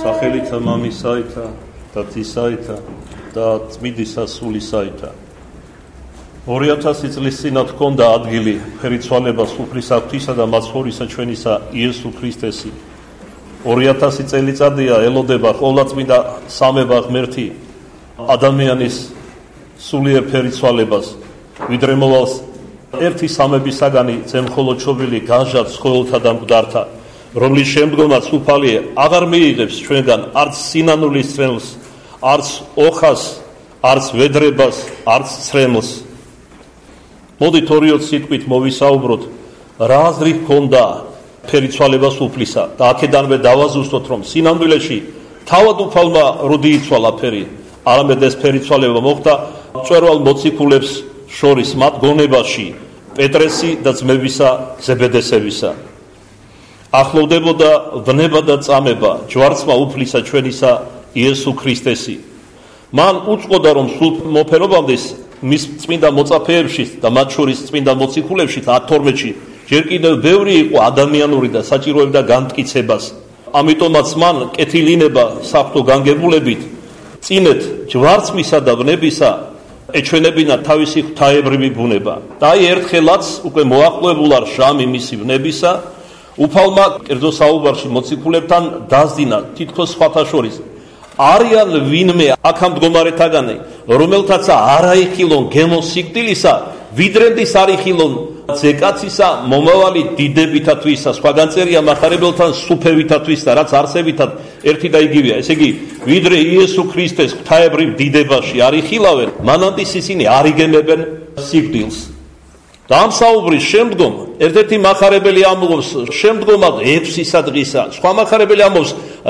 სახელითა მამისაითა და თისაითა და წმინდისა სულისაითა. 2000 წლის წინათ ჰქონდა ადგილი ფერიცვალებას უფლისა ღვთისა და მაცხოვრისა ჩვენისა იესო ქრისტესი. 2000 წელიწადია ელოდება ყოვლადწმინდა სამება ღმერთი ადამიანის სულიერ ფერიცვალებას, ვიდრე მოვალს ერთი სამებისაგანი ძემხოლოჩობილი განჟად ცხოველთა და მკვდართა, რომლის შემდგომაც უფალი აღარ მიიღებს ჩვენგან არც სინანულის წრემლს, არც ოხას, არც ვედრებას, არც ცრემლს. მოდით 2 სიტყვით მოვისაუბროთ, რა აზრი ჰქონდა ფერიცვალებას უფლისა და აქედანვე დავაზუსტოთ, რომ სინამდვილეში თავად უფალმა როდი იცვალა ფერი, არამედ ეს ფერიცვალება მოხდა მწვერვალ მოციქულებს შორის მათ გონებაში, პეტრესი და ძმებისა ზებედესევისა. ახლოვდებოდა ვნება და წამება ჯვარცმა უფლისა ჩვენისა იესო ქრისტესი. მან უწყოდა, რომ სულ მოფერობამდე მის წმინდა მოწაფეებშიც და მათ შორის წმინდა მოციქულებშიც 12-ში ჯერ კიდევ ბევრი იყო ადამიანური და საჭიროებდა განმტკიცებას. ამიტომაც მან კეთილინება საფრთხო განგებულებით წინეთ ჯვარცმისა და ვნებისა ეჩვენებინა თავისი ღვთაებრივი ბუნება. და აი ერთხელაც უკვე მოახლოებულ არ ჟამი მისი ვნებისა, უფალმა კერძო საუბარში მოციქულებთან დასძინა თითქოს სხვათა შორის არიან ვინმე აქა მდგომარეთაგანი, რომელთაც არაიხილონ გემოს სიკვდილისა, ვიდრენდის არიხილონ ზეკაცისა მომავალი დიდებითათვისა, სხვაგან წერია მახარებელთან სუფევითათვისა, რაც არსებითად ერთი და იგივეა. ესე იგი, ვიდრე იესო ქრისტეს ღვთაებრივ დიდებაში არიხილავენ, მანამდე ისინი არიგემებენ სიკვდილს. და ამ საუბრის შემდგომ ერთ-ერთი მახარებელი ამბობს, შემდგომად 6 დღისა, სხვა მახარებელი ამბობს,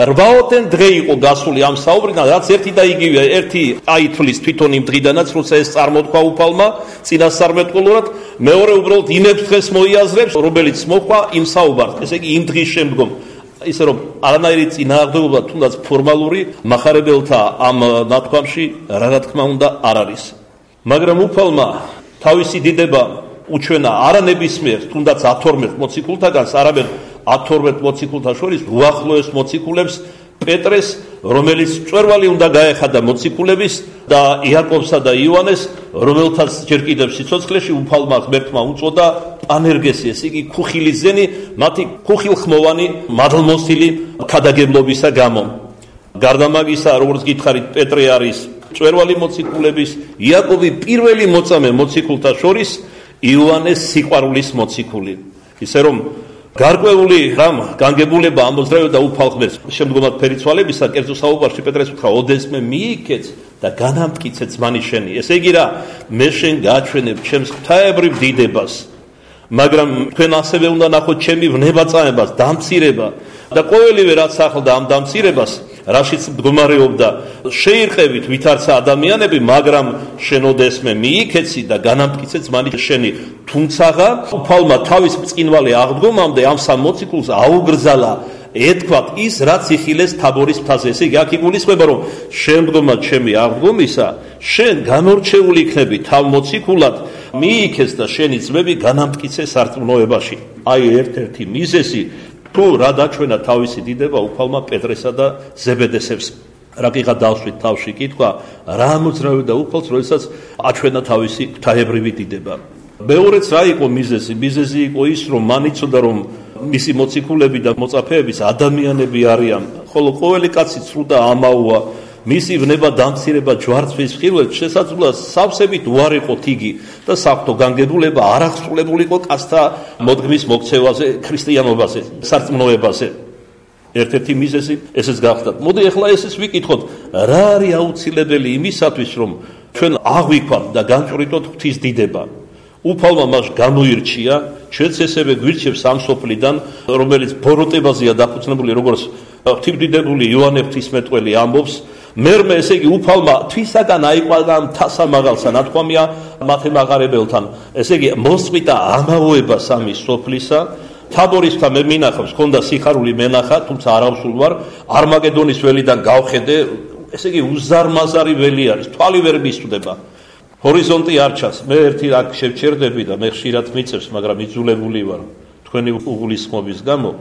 8 დღე იყო გასული ამ საუბრიდან, რაც ერთი და იგივეა. ერთი აითვლის თვითონ იმ დღიდანაც, როცა ეს წარმოთქვა უფალმა წინასწარმეტყველურად, მეორე უბრალოდ იმ 6 დღეს მოიაზრებს, რომელიც მოხდა იმ საუბარს. ესე იგი, იმ დღის შემდგომ, ისე რომ არანაირი წინააღმდეგობა თუნდაც ფორმალური მახარებელთა ამ ნათქვამში რა თქმა უნდა არ არის. მაგრამ უფალმა თავისი დიდება უჩვენა არა ნებისმიერ, თუნდაც 12 მოციქულთაგანს, არამედ 12 მოციქულთა შორის უახლოეს მოციქულებს პეტრეს, რომელიც მწვერვალი უნდა გაეხადა მოციქულების და იაკობსა და იოანეს, რომელთაც ჯერ კიდევ სიცოცხლეში უფალმა ღმერთმა უწოდა პანერგესი, ეს იგი ქუხილიზენი, მათი ქუხილხმოვანი მადლმოსილი ქადაგებლობისა გამო. გარდა მაგისა, როგორც გითხარით, პეტრე არის მწვერვალი მოციქულების, იაკობი პირველი მოწამე მოციქულთა შორის, იოანეს სიყვარულის მოციქული. ისე რომ გარკვეული რამ განგებულება ამოძრავდა უფალ ღმერთს. შემდგომად ფერიცვალებისა კერძო საუბარში პეტრეს უთხრა, ოდესმე მიიქეც და განამტკიცე ძმანი შენი. ესე იგი რა, მე შენ გააჩვენებ ჩემს ღვთაებრივ დიდებას, მაგრამ თქვენ ასევე უნდა ნახოთ ჩემი ვნებაწამებას, დამცირება და ყოველივე რაც ახლდა ამ დამცირებას, რაშიც მდგომარეობდა, შეირყევით ვითარცა ადამიანები, მაგრამ შენ ოდესმე მიიქეცი და განამტკიცე ძმანი შენი. თუმცაღა უფალმა თავის მწყინვარე აღდგომამდე ამ სამ მოციქულს აუგრძალა ეთქვათ ის, რაც იხილეს თაბორის მთაზე. ესე იგი, აქ იგულისხმება, რომ შემდგომად ჩემი აღდგომისა შენ განორჩეული იქნები თავ მოციქულად, მიიქეს და შენი ძმები განამტკიცე სარწმუნოებაში. აი ერთ-ერთი მიზეზი თუ რა დაჩვენა თავისი დიდება უფალმა პეტრესა და ზებედესევს. რაკიღა დავსვით თავში კითხვა, რა მოძრავდა უფალს, როდესაც აჩვენა თავისი ღვთაებრივი დიდება. მეორეც რა იყო მიზეზი? მიზეზი იყო ის, რომ მან იცოდა, რომ მისი მოციქულები და მოწაფეების ადამიანები არიან, ხოლო ყოველი კაცი ცრუ და ამაოა, მისი ვნება დამცირება ჯვარცმის ხილვებს შესაძლოა სავსებით უარიყოთ იგი და საფრთხო განგებულება არ აღსრულებულიყო კაცთა მოდგმის მოქცევაზე, ქრისტიანობაზე, სარწმუნოებაზე. ერთ-ერთი მიზეზი ესეც გახდათ. მოდი ახლა ესეც ვიკითხოთ, რა არის აუცილებელი იმისათვის, რომ ჩვენ აღვიქვათ და განჭვრიტოთ ღვთის დიდება. უფალმა მას გამოირჩია, ჩვენც ესევე გვირჩევს ამ სოფლიდან, რომელიც ბოროტებაზეა დაფუძნებული, როგორც ღვთისმდიდრებული იოანე ღვთისმეტყველი ამბობს, მერმე ესე იგი უფალმა თვისაგან აიყვანა მთასა მაღალსა, ნათქვამია მათე მაღარებელთან. ესე იგი მოსწყვიტა ამაოება სამი სოფლისა, თაბორისთან მე მინახავს, ხონდა სიხარული მენახა, თუმცა არ ავსულ ვარ, არმაგედონის ველიდან გავხედე, ესე იგი უზარმაზარი ველი არის, თვალი ვერ მისვდება. ჰორიზონტი არ ჩანს. მე ერთი აქ შევჩერდები და მე ხშირად მიწევს, მაგრამ იძულებული ვარ თქვენი უგულისხმობის გამო.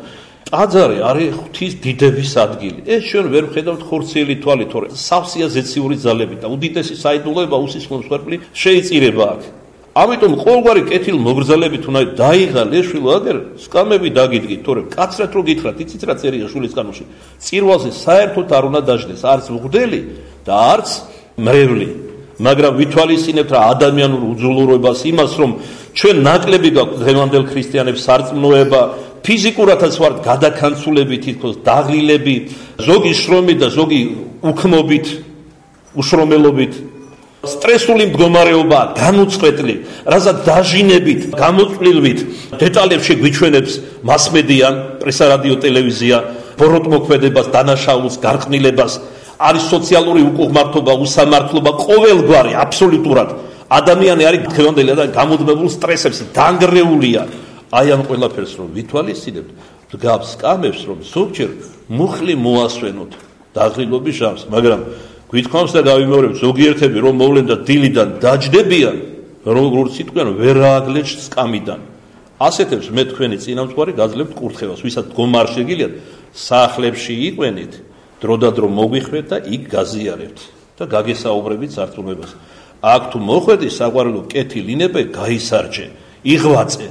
ტაძარი არის ღვთის დიდების ადგილი. ეს ჩვენ ვერ ვხედავთ ხორციელი თვალით, თორე სავსეა ზეციური ძალები და უდიდესი საიდუმლოება უსისხლო მსხვერპლი შეიწირება აქ. ამიტომ ყოველგვარი კეთილმოგრძალებით უნდა დაიღალ ეშვილო აგერ სკამები დაგიდგით, თორე კაცრად რო გითხრათ, იცით რა წერია შვილის კანონში. წირვალზე საერთოდ არ უნდა დაждდეს არც მღვდელი და არც მრევლი. მაგრამ ვითვალისწინებთ რა ადამიანურ უძულურობას, იმას რომ ჩვენ ნაკლები გაქვს დღევანდელ ქრისტიანებს სარწმუნოება, ფიზიკურადაც ვართ გადაკანცულები, თითქოს დაღლილები, ზოგი შრომით და ზოგი უქმობით, უშრომელობით. სტრესული მდგომარეობა, განუწყვეტლი, რასაც დაჟინებით, გამოწვლილვით, დეტალებში გვიჩვენებს მასმედია, პრესა, რადიო, ტელევიზია, ბოროტმოქმედებას, დანაშაულს, გარყვნილებას, არის სოციალური უკუღმართობა, უსამართლობა, ყოველგვარი, აბსოლუტურად. ადამიანი არის დღევანდელი და გამუდმებულ სტრესებში დანგრეულია. აი ამ ყველაფერს რომ ვითვალისწინებთ, დგავს სკამებს, რომ ზოგჯერ მუხლი მოასვენოთ დაღლილობის ჟამს, მაგრამ გვითხოვს და გავიმეორებთ, ზოგიერთები რომ მოვლენ და დილიდან დაჯდებიან, როგორც იტყვიან, ვერ ააგლეჭ სკამიდან. ასეთებს მე თქვენი წინამძღვარი გაძლევთ კურთხევას, ვისაც დგომა არ შეგიძლიათ, სახლებში იყვენით, დრო და დრო მოგვიხვეთ და იქ გაზიარებთ და გაგესაუბრებით სარწმუნოებას. აქ თუ მოხვედი საყვარელო კეთილინებე გაისარჯე, იღვაწე.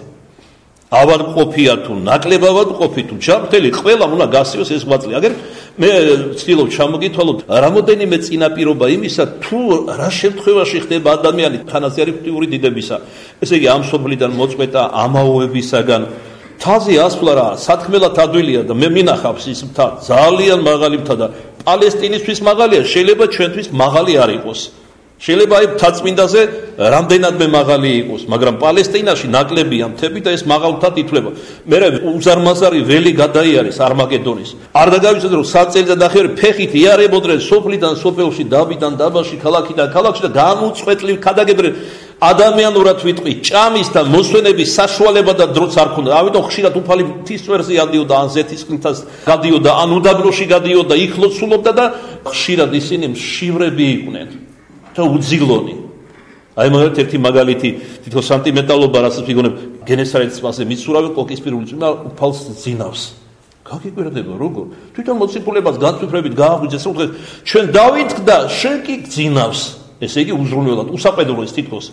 ავადმყოფია თუ ნაკლებავად ყოფი თუ ჩამთელი ყველამ უნდა გასიოს ეს ღვაწლი. აგერ მე ვცდილობ ჩამოგითვალოთ რამოდენიმე წინაპირობა იმისა თუ რა შემთხვევაში ხდება ადამიანი თანაზე არის ღვთიური დიდებისა. ესე იგი ამ სოფლიდან მოწყვეტა ამაოებისაგან თაზე ასვლა რა სათქმელად ადვილია და მე მინახავს ის მთა ძალიან მაღალი მთა და პალესტინისთვის მაღალია, შეიძლება ჩვენთვის მაღალი არ იყოს. შეიძლება აი მთაწმინდაზე რამდენადმე მაღალი იყოს, მაგრამ პალესტინაში ნაკლებია მთები და ეს მაღალ მთად ითვლება. მე უზარმაზარი ველი გადაიარეს არმაგედონის. არ დაგავიწყდეთ რომ საწელიწად ნახევარი ფეხით იარებოდნენ სოფლიდან სოფელში, დაბიდან დაბაში, ქალაქიდან ქალაქში და გამოწყვეტლი ქადაგებდნენ. ადამიანურად ვიტყვი, ჭამის და მოსვენების საშუალება და დროც არ ქონდა. ამიტომ ხშირად უფალი მთისწვერზე ადიოდა, ან ზეთისყრილთას გადიოდა, ან უდაბნოში გადიოდა, იქ ლოცულობდა და ხშირად ისინი მშივრები იყვნენ. და უძილონი. აი მაგალითად ერთი მაგალითი თითქოს სანტიმენტალობა რასაც ვიგონებ გენესარეთის მასზე მიცურავი კოკისპირული წვიმა უფალს ძინავს. გაგიკვირდება როგორ? თვითონ მოციქულებას განცვიფრებით გააღვიძეს რომ ჩვენ დავითქდა, შენ კი გძინავს. ესე იგი უზრუნველად, უსაყედრო ის თითქოს.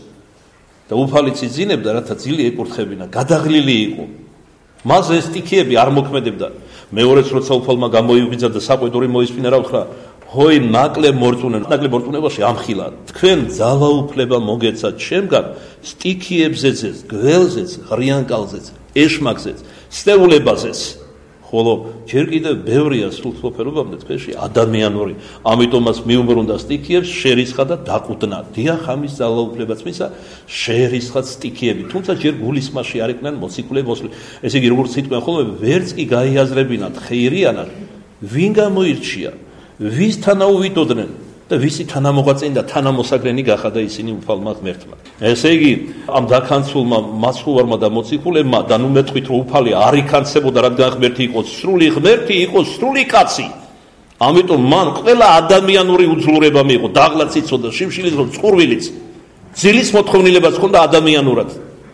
და უფალიც იძინებდა, რათა ძილი ეკურთხებინა, გადაღლილი იყო. მასზე სტიქიები არ მოქმედებდა. მეორეც როცა უფალმა გამოიღვიძა და საყვედური მოისმინა რა უთხრა ჰოი ნაკლებ მორწმუნებაში ამხილა თქვენ ძალაუფლება მოგეცათ ჩემგან სტიქიებზეც, გველზეც, ღრიანკალზეც, ეშმაკზეც, სტეულებაზეც, ხოლო ჯერ კიდევ ბევრია სულთმოფერობამდე თქვენში ადამიანური. ამიტომაც მიუბრუნდა სტიქიებს, შეერისხა და დაყუდნა. დიახ, ამის ძალაუფლებაც მისა, შეერისხა სტიქიები. თუმცა ჯერ გულისმაში არ იყვნენ მოციქულები მოსვლი. ესე იგი, როგორც იტყვიან ხოლმე, ვერც კი გაიაზრებინათ ხეირიანად, ვინ გამოირჩია? ვის თანაუვიდოდნენ და ვისი თანამოღვაწენი და თანამოსაგრენი გახადა ისინი უფალმა ღმერთმა. ესე იგი, ამ დაკანცულმა მასხუარმა და მოციქულებმა და ნუ მეტყვით რომ უფალი არ იკანცებოდა, რადგან ღმერთი იყო სრული ღმერთი, იყო სრული კაცი. ამიტომ მან ყველა ადამიანური უძლურება მიიღო, დაღლაც იცოდა, შიმშილიც, წყურვილიც, ძილის მოთხოვნილებაც ჰქონდა ადამიანურად.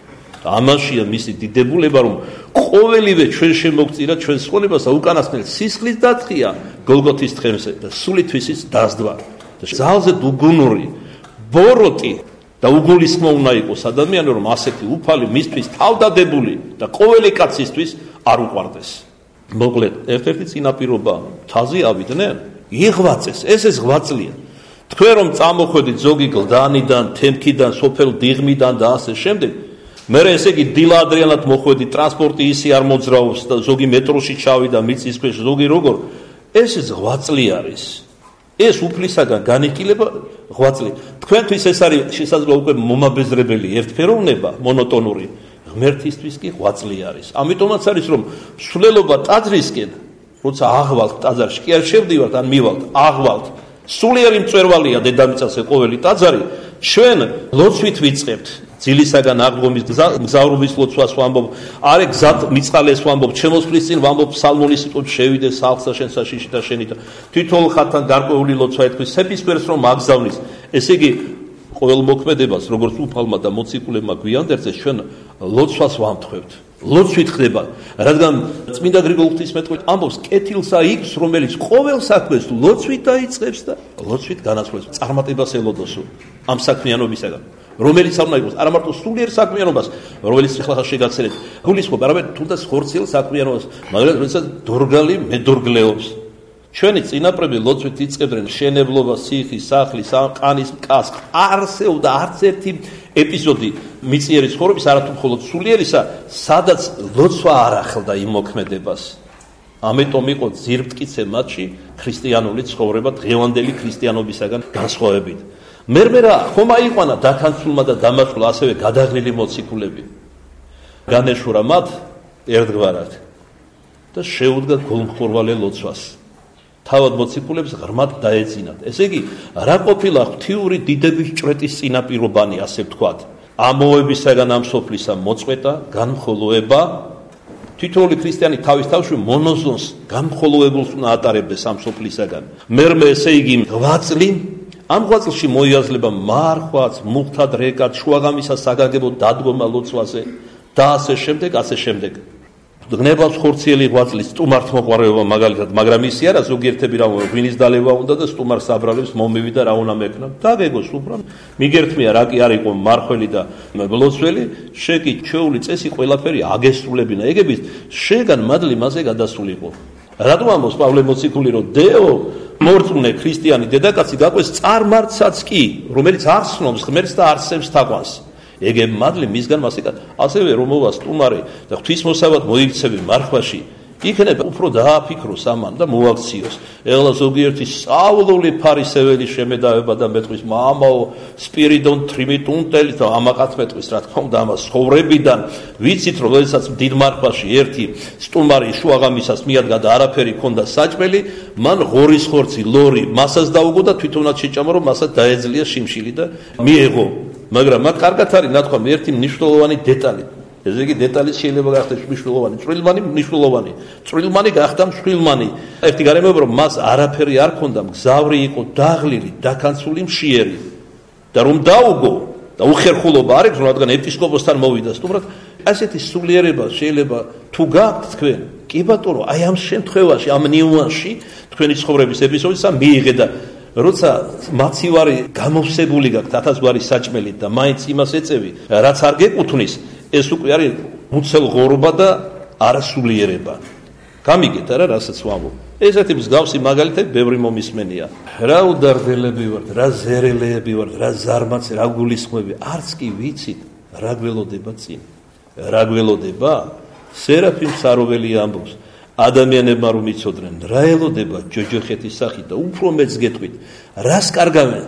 ამაშია მისი დიდებულება, რომ ყოველივე ჩვენ შემოგწირა ჩვენს ხონებას და უკანასკნელ სისხლის დაწყია გოლგოთის თხემზე და სულითვისის დასდვა. ძალზე უგუნური, ბოროტი და უგულისხმო უნდა იყოს ადამიანი, რომ ასეთი უფალი მისთვის თავდადებული და ყოველი კაცისთვის არ უყვარდეს. მოკლედ, ერთ-ერთი წინაპირობა მთაზე ავიდნენ, იღვაწეს, ეს ღვაწლია. თქვენ რომ წამოხვედით ზოგი გლდანიდან, თემქიდან, სოფელ დიღმიდან და ასე შემდეგ, მე ესე იგი დილა ადრიანად მოხვედი, ტრანსპორტი ისე არ მოძრაობს და ზოგი მეტროში ჩავიდა, მიწის ქვეშ, ზოგი როგორ, ეს ღვაწლი არის. ეს უფლისაგან განიკილება ღვაწლი. თქვენთვის ეს არის შესაძლოა უკვე მომაბეზრებელი ერთფეროვნება, მონოტონური, ღმერთისთვის კი ღვაწლი არის. ამიტომაც არის რომ სულელობა ტაძრისკენ, როცა აღვალთ ტაძარში, კი არ შევდივართ, ან მივალთ, აღვალთ. სულიერი მწვერვალია დედამიწაზე ყოველი ტაძარი, ჩვენ ლოცვით ვიწყებთ. ძილისაგან აღდგომის მგზავრობის ლოცვას ვამბობ, არე გზად მიწყალეს ვამბობ, ჩემოსვლის წინ ვამბობ ფსალმონის სიტყვებს შევიდე სახლსა შენსა შიში და შენი და თვითონ ხათთან გარკვეული ლოცვა ეთქვის სეფისკვერს რომ აგზავნის. ესე იგი ყოველ მოქმედებას როგორც უფალმა და მოციქულებმა გვიანდერძეს ჩვენ ლოცვას ვამთხვევთ. ლოცვით ხდება, რადგან წმინდა გრიგოლ ღვთისმეტყველი ამბობს, კეთილსა იქს, რომელიც ყოველ საქმეს ლოცვით დაიწყებს და ლოცვით განასრულებს. წარმატებას ელოდოსო ამ საქმიანობისაგან, რომელიც არ უნდა იყოს არა მარტო სულიერ საქმიანობას, რომელიც ახლა შეგაცერეთ, გულისხმობ, არამედ თუნდაც ხორციელ საქმიანობას, მაგრამ როდესაც დორგალი მედორგლეობს. ჩვენი წინაპრები ლოცვით იწყებდნენ შენებლობას, ციხის, სახლის, ყანის მკას. არსებობდა არც ერთი ეპიზოდი მიწიერი ცხოვრების, არათუ მხოლოდ სულიერისა, სადაც ლოცვა არ ახლდა იმ მოქმედებას. ამიტომ იყო ძირფტკიცე მათში ქრისტიანული ცხოვრება დღევანდელი ქრისტიანობისაგან განსხვავებით. მერმერა ხომ აიყვანა დაქანცულმა და დამაწვლა ასევე გადაღლილი მოციქულები. განეშურა მათ ერთგვარად და შეუდგა გულმხორვალე ლოცვას. თავად მოციქულებს ღრმად დაეძინათ. ესე იგი, რა ყოფილა ღვთიური დიდების ჭრეტის წინაპირობანი, ასე ვთქვათ. ამოებისაგან ამ სოფლისა მოწყვეტა, განმხოლოება. თითოეული ქრისტიანი თავის თავში მონოზონს განმხოლოებულს უნდა ატარებდეს ამ სოფლისაგან. მერმე ესე იგი ღვაწლი, ამ ღვაწლში მოიაზლება მარხვაც, მუხთა დრეკად, შუაღამისა საგანგებო დადგომა ლოცვაზე და ასე შემდეგ. გნებავს ხორციელი ღვაწლის სტუმართ მოყვარეობა მაგალითად, მაგრამ ისი არა ზოგიერთები რა ღვინის დალევა უნდა და სტუმარს აბრალებს მომივიდა რა უნდა მეკნა. დაგეგოს უბრალოდ მიგერთმია რა კი არ იყო მარხველი და ლოცველი, შეკი ჩვეული წესი ყველაფერი აგესრულებინა. ეგების შეგან მადლი მასე გადასულიყო. რატომ ამბობს პავლე მოციქული რომ დეო მორწმუნე ქრისტიანი დედაკაცი გაყვეს წარმართსაც კი, რომელიც არ სნობს ღმერთს და არსებს თაყვანს. ეგ მადლი მისგან მასიკად ასევე რომ მოვა სტუმარი და ღვთისმოსავად მოიქცევი მარხვაში იქნება უფრო დააფიქროს ამან და მოაქციოს. ეხლა ზოგიერთი სწავლული ფარისეველი შემედავება და მეტყვის მამაო სპირიდონ ტრიმიტუნტელი და ამაყათმეტყვის რა თქმა უნდა ამას ცხოვრებიდან ვიცით რომ როდესაც დიდ მარხვაში ერთი სტუმარი შუაღამისას მიადგა და არაფერი ქონდა საჭმელი, მან ღორის ხორცი ლორი მასას დაუგო და თვითონაც შეჭამა რომ მასაც დაეძლია შიმშილი და მიეღო. მაგრამ მაგ კარგად არის ნათქვამი ერთი მნიშვნელოვანი დეტალი. ესე იგი დეტალი შეიძლება გახდეს მნიშვნელოვანი, წვრილმანი მნიშვნელოვანი. წვრილმანი გახდა მსხვილმანი. ერთი გარემოება რომ მას არაფერი არ ქონდა, მგზავრი იყო, დაღლილი, დაქანცული, მშიერი. და რომ დაუგო და უხერხულობა არ აქვს, რადგან ეპისკოპოსთან მოვიდა სტუმრად, ასეთი სულიერება შეიძლება თუ გაქვთ თქვენ, კი ბატონო, აი ამ შემთხვევაში, ამ ნიუანსში თქვენი ცხოვრების ეპიზოდისა მიიღე და როცა მაცივარი გამოვსებული გაქვთ 1000 გვარი საჭმელით და მაინც იმას ეწევი, რაც არ გეკუთვნის, ეს უკვე არის მუცელღორობა და არასულიერება. გამიგეთ არა, რასაც ვამბობ. ესეთი მსგავსი მაგალითები ბევრი მომისმენია. რა უდარდელები ვართ, რა ზერელეები ვართ, რა ზარმაცი, რა გულისხმები, არც კი ვიცით, რა გველოდება წინ. რა გველოდება? სერაფიმ საროველი ამბობს. ადამიანებმა რომ იცოდნენ, რა ელოდება ჯოჯოხეთის სახით და უფრო მეც გეტყვით, რას კარგავენ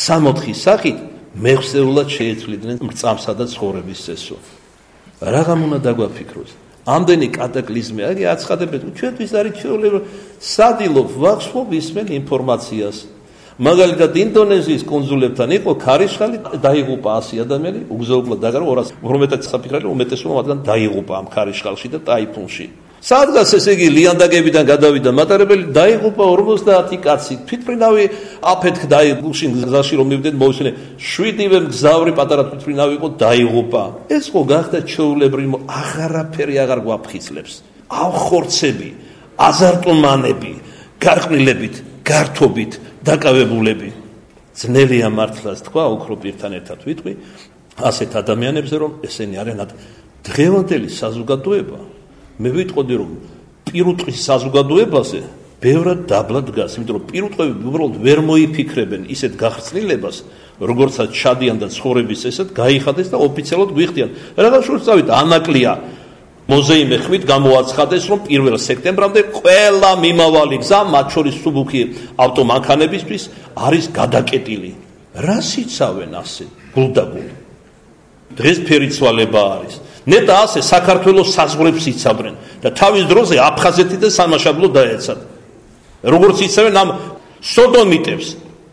60 სახით, მეხსეულად შეეცვლიდნენ მრწამსა და ცხოვრების წესო. რაღამ უნდა დაგვაფიქროს? ამდენი კატაკლიზმი, აი აცხადებენ, ჩვენთვის არის ჩვეულებრივ სადილობ ვახშობ ისმენ ინფორმაციას. მაგალითად ინდონეზიის კონსულებთან იყო ქარიშხალი, დაიღუპა 100 ადამიანი, უგზაობლად დაგარო 200, უფრო მეტად საფიქრალი, უმეტესობა მათგან დაიღუპა ამ ქარიშხალში და ტაიფუნში. სადღაც ესე იგი ლიანდაგებიდან გადავიდა მატარებელი, დაიღუპა 50 კაცი. თვითმფრინავი აფეთქ დაიღუპში გზაში რომ მივდეთ, მოусვენე 7-ვე მგზავრი პატარა თვითმფრინავი იყო, დაიღუპა. ეს ხო გახდა ჩვეულებრივი, აღარაფერი აღარ გვაფხიზლებს. ავხორცები, აზარტომანები, გარყვნილებით, გართობით, დაკავებულები. ძნელია მართლაც თქვა, უფრო პირთან ერთად ვიტყვი, ასეთ ადამიანებზე რომ ესენი არიან დღევანდელი საზოგადოება. მე ვიტყოდი რომ პირუტყვის საზოგადოებაზე ბევრად დაბლა დგას, იმიტომ რომ პირუტყვები უბრალოდ ვერ მოიფიქრებენ ისეთ გახსნილებას, როგორცაც ჩადიან და ცხოვრების ესეთ გაიხადეს და ოფიციალურად გვიხდიან. რაღაც შორს წავით ანაკლია მოზეიმე ხვით გამოაცხადეს, რომ 1 სექტემბრამდე ყველა მიმავალი გზა, მათ შორის სუბუქი ავტომანქანებისთვის არის გადაკეტილი. რას იცავენ ასე გულდაგულ? დღეს ფერიცვალება არის. ნეტა ასე საქართველოს საზღვრებს იცავდნენ და თავის დროზე აფხაზეთი და სამაშაბლო დაეცათ. როგორც იცავენ ამ სოდომიტებს,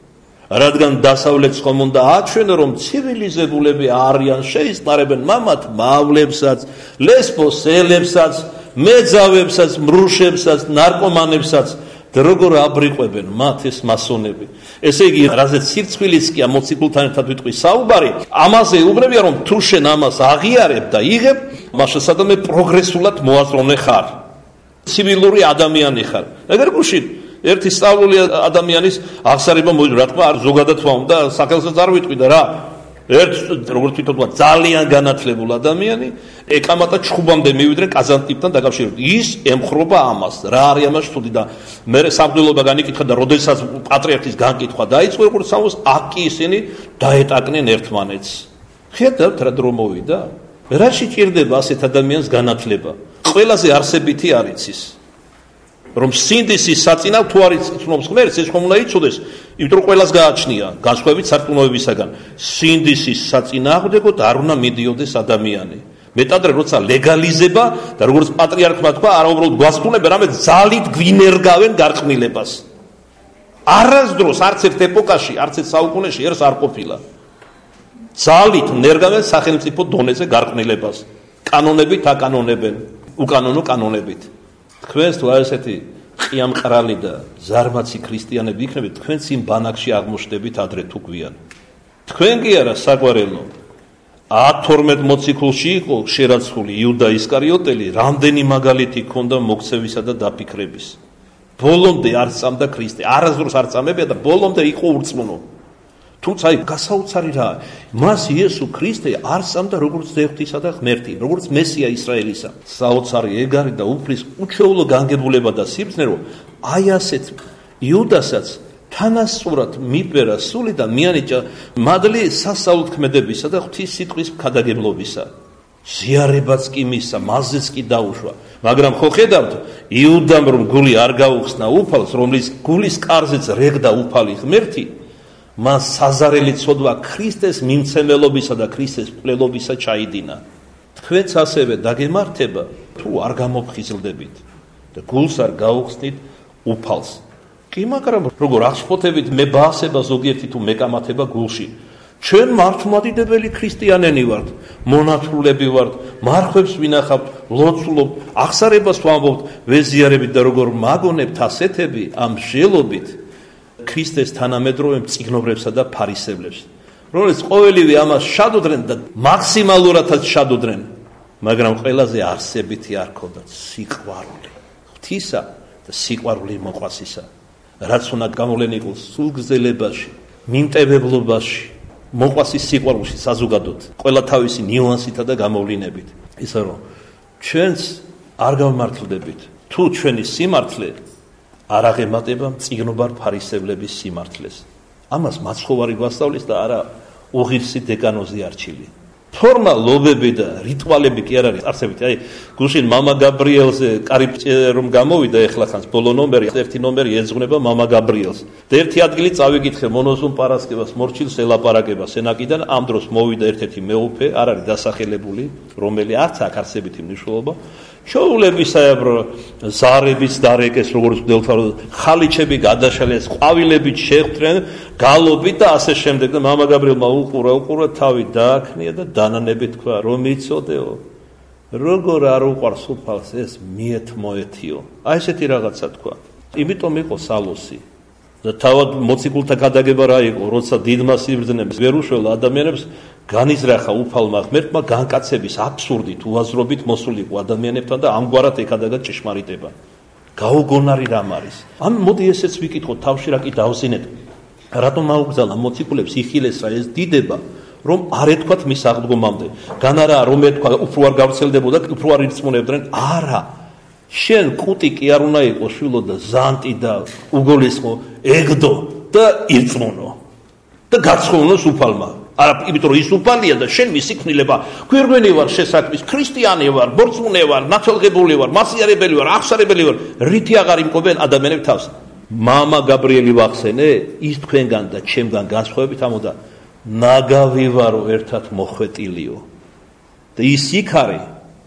რადგან დასავლეთს ხომ უნდა აჩვენო, რომ ცივილიზებულები არიან, შეისწარებენ მამათ მავლებსაც, ლესბოსელებსაც, მეძავებსაც, მრუშებსაც, ნარკომანებსაც და როგორ აბრიყვებენ მათ ეს მასონები. ესე იგი, რაზეც სირცხვილიც კი ამ მოციქულთან ერთად ვიტყვი საუბარი, ამაზე უბნებია რომ თუ შენ ამას აღიარებ და იღებ, მაშინ სადამე პროგრესულად მოაზროვნე ხარ. ცივილური ადამიანი ხარ. ეგრე გუშინ ერთი სწავლული ადამიანის აღსარება მოიძრა, რა თქმა არ ზოგადად თქმა უნდა, სახელსაც არ ვიტყვი და რა. ერთ როგორც თვითონ ძალიან განათლებულ ადამიანი ეკამატა ჩხუბამდე მივიდნენ კაზანტიპთან დაკავშირებით. ის ემხრობა ამას, რა არის ამას თუდი და მე სამღვდელობა განიკითხა და როდესაც პატრიარქის განკითხვა დაიწყო, როგორც სამოს აქ კი ისინი დაეტაკნენ ერთმანეთს. ხედავთ რა დრო მოვიდა? რა შეჭირდება ასეთ ადამიანს განათლება? ყველაზე არსებითი არ იცის. რომ სინდისის საწინააღმდეგო თუ არის იცნობს ღმერთს, ეს ხომ უნდა იცოდეს, იმიტომ რომ ყველას გააჩნია განსხვავებით სარწმუნოებისაგან. სინდისის საწინააღმდეგოდ არ უნდა მიდიოდეს ადამიანი. მეტადრე როცა ლეგალიზება და როგორც პატრიარქმა თქვა, არა უბრალოდ გვასწუნებენ, არამედ ძალით გვინერგავენ გარყვნილებას. არასდროს არც ერთ ეპოქაში, არც ერთ საუკუნეში ერს არ ყოფილა. ძალით ნერგავენ სახელმწიფო დონეზე გარყვნილებას. კანონებით აკანონებენ, უკანონო კანონებით. თქვენს თუ არ ესეთი ყიამყრალი და ზარმაცი ქრისტიანები იქნებით, თქვენც იმ ბანაკში აღმოჩნდებით ადრე თუ გვიან. თქვენ კი არა საყვარელო 12 მოციქულში იყო შერაცხული იუდა ისკარიოტელი, რამდენი მაგალითი ჰქონდა მოქცევისა და დაფიქრების. ბოლომდე არ წამდა ქრისტე, არასდროს არ წამებია და ბოლომდე იყო ურწმუნო. თუმცა გასაოცარი რა, მას იესო ქრისტე არ წამდა როგორც დეღვთისა და ღმერთი, როგორც მესია ისრაელისა. საოცარი ეგ არის და უფლის უჩვეულო განგებულება და სიბრძნე, რომ აი ასეთ იუდასაც თანასწორად მიპერა სული და მიანიჭა მადლი სასწაულთ ქმედებისა და ღვთის სიტყვის ქადაგებლობისა. ზიარებაც კი მისცა, მასზეც კი დაუშვა. მაგრამ ხო ხედავთ, იუდამ რომ გული არ გაუხსნა უფალს, რომლის გულის კარზეც რეგდა უფალი ღმერთი, მას საზარელი ცოდვა ქრისტეს მიმცემელობისა და ქრისტეს მკვლელობისა ჩაიდინა. თქვენც ასევე დაგემართება, თუ არ გამოფხიზლდებით და გულს არ გაუხსნით უფალს. კი, მაგრამ როგორ აღშფოთებით მებაასება ზოგიერთი თუ მეკამათება გულში. ჩვენ მართლმადიდებელი ქრისტიანენი ვართ, მონათლულები ვართ, მარხვებს ვინახავთ, ლოცულობთ, აღსარებას ვამბობთ, ვეზიარებით და როგორ მაგონებთ ასეთები ამ შელობით ქრისტეს თანამედროვე მწიგნობრებსა და ფარისევლებს, რომელიც ყოველივე ამას შადოდნენ და მაქსიმალურადაც შადოდნენ, მაგრამ ყველაზე არსებითი არ ქონდათ სიყვარული ღვთისა და სიყვარული მოყვასისა, რაც უნდა გამოვლენილიყო სულგრძელებაში, მიმტევებლობაში, მოყვასის სიყვარულში საზოგადოდ, ყველა თავისი ნიუანსითა და გამოვლინებით. ისა რომ ჩვენც არ გავმართლდებით, თუ ჩვენი სიმართლე არ აღემატება მწიგნობარ ფარისევლების სიმართლეს. ამას მაცხოვარი გვასწავლის და არა უღირსი დეკანოზი არჩილი. ფორმა ლობები და რიტუალები კი არ არის არსებითი. აი, გუშინ მამა გაბრიელზე კარიბჭე რომ გამოვიდა ეხლა ხანს ბოლო ნომერი, ერთი ნომერი ეძღვნება მამა გაბრიელს. და ერთი ადგილი წავიკითხე მონოზუმ პარასკევას მორჩილს ელაპარაკებას სენაკიდან, ამ დროს მოვიდა ერთ-ერთი მეუფე, არ არის დასახელებული, რომელი არც აქ არსებითი მნიშვნელობა. ჩოულებისაებრო ზარების დარეკეს, როგორც მდელთავრო, ხალიჩები გადაშალეს, ყვავილებით შეხვდნენ, გალობით და ასე შემდეგ და მამა გაბრიელმა უყურა, თავი დააქნია და დანანებით თქვა, რომ იცოდეო, როგორ არ უყვარს უფალს ეს მიეთმოეთიო. აი ესეთი რაღაცა თქვა. იმიტომ იყო სალოსი. და თავად მოციქულთა გადაგება რა იყო, როცა დიდმა სიბრძნეებს ვერ უშველა ადამიანებს განიზრახა უფალმა ღმერთმა განკაცების აბსურდით, უაზრობით მოსულიყო ადამიანებთან და ამგვარად ეკადაგა ჭეშმარიტება. გაუგონარი რამ არის. ამ მოდი ესეც ვიკითხოთ თავში რა კი დავზინეთ. რატომ აუგზავნა მოციქულებს იხილეს რა ეს დიდება, რომ არ ეთქვათ მის აღდგომამდე. განარა რომ ეთქვა უფრო არ გავრცელდებოდა, უფრო არ ირწმუნებდნენ. არა. შენ კუტი კი არ უნდა იყოს შვილო და ზანტი და უგოლესო ეგდო და ირწმუნო. და გაცხოვნოს უფალმა. არა, იმიტომ რომ ის უფალია და შენ მისი ქმნილება, გვირგვინი ვარ შესაქმის, ქრისტიანი ვარ, ბორწმუნე ვარ, ნათელღებული ვარ, მასიარებელი ვარ, აღსარებელი ვარ, რითი აღარ იმყოფენ ადამიანებს თავს. მამა გაბრიელი ვახსენე, ის თქვენგან და ჩემგან განსხვავებით ამოდა, ნაგავი ვარო ერთად მოხვეტილიო. და ის იქ არის,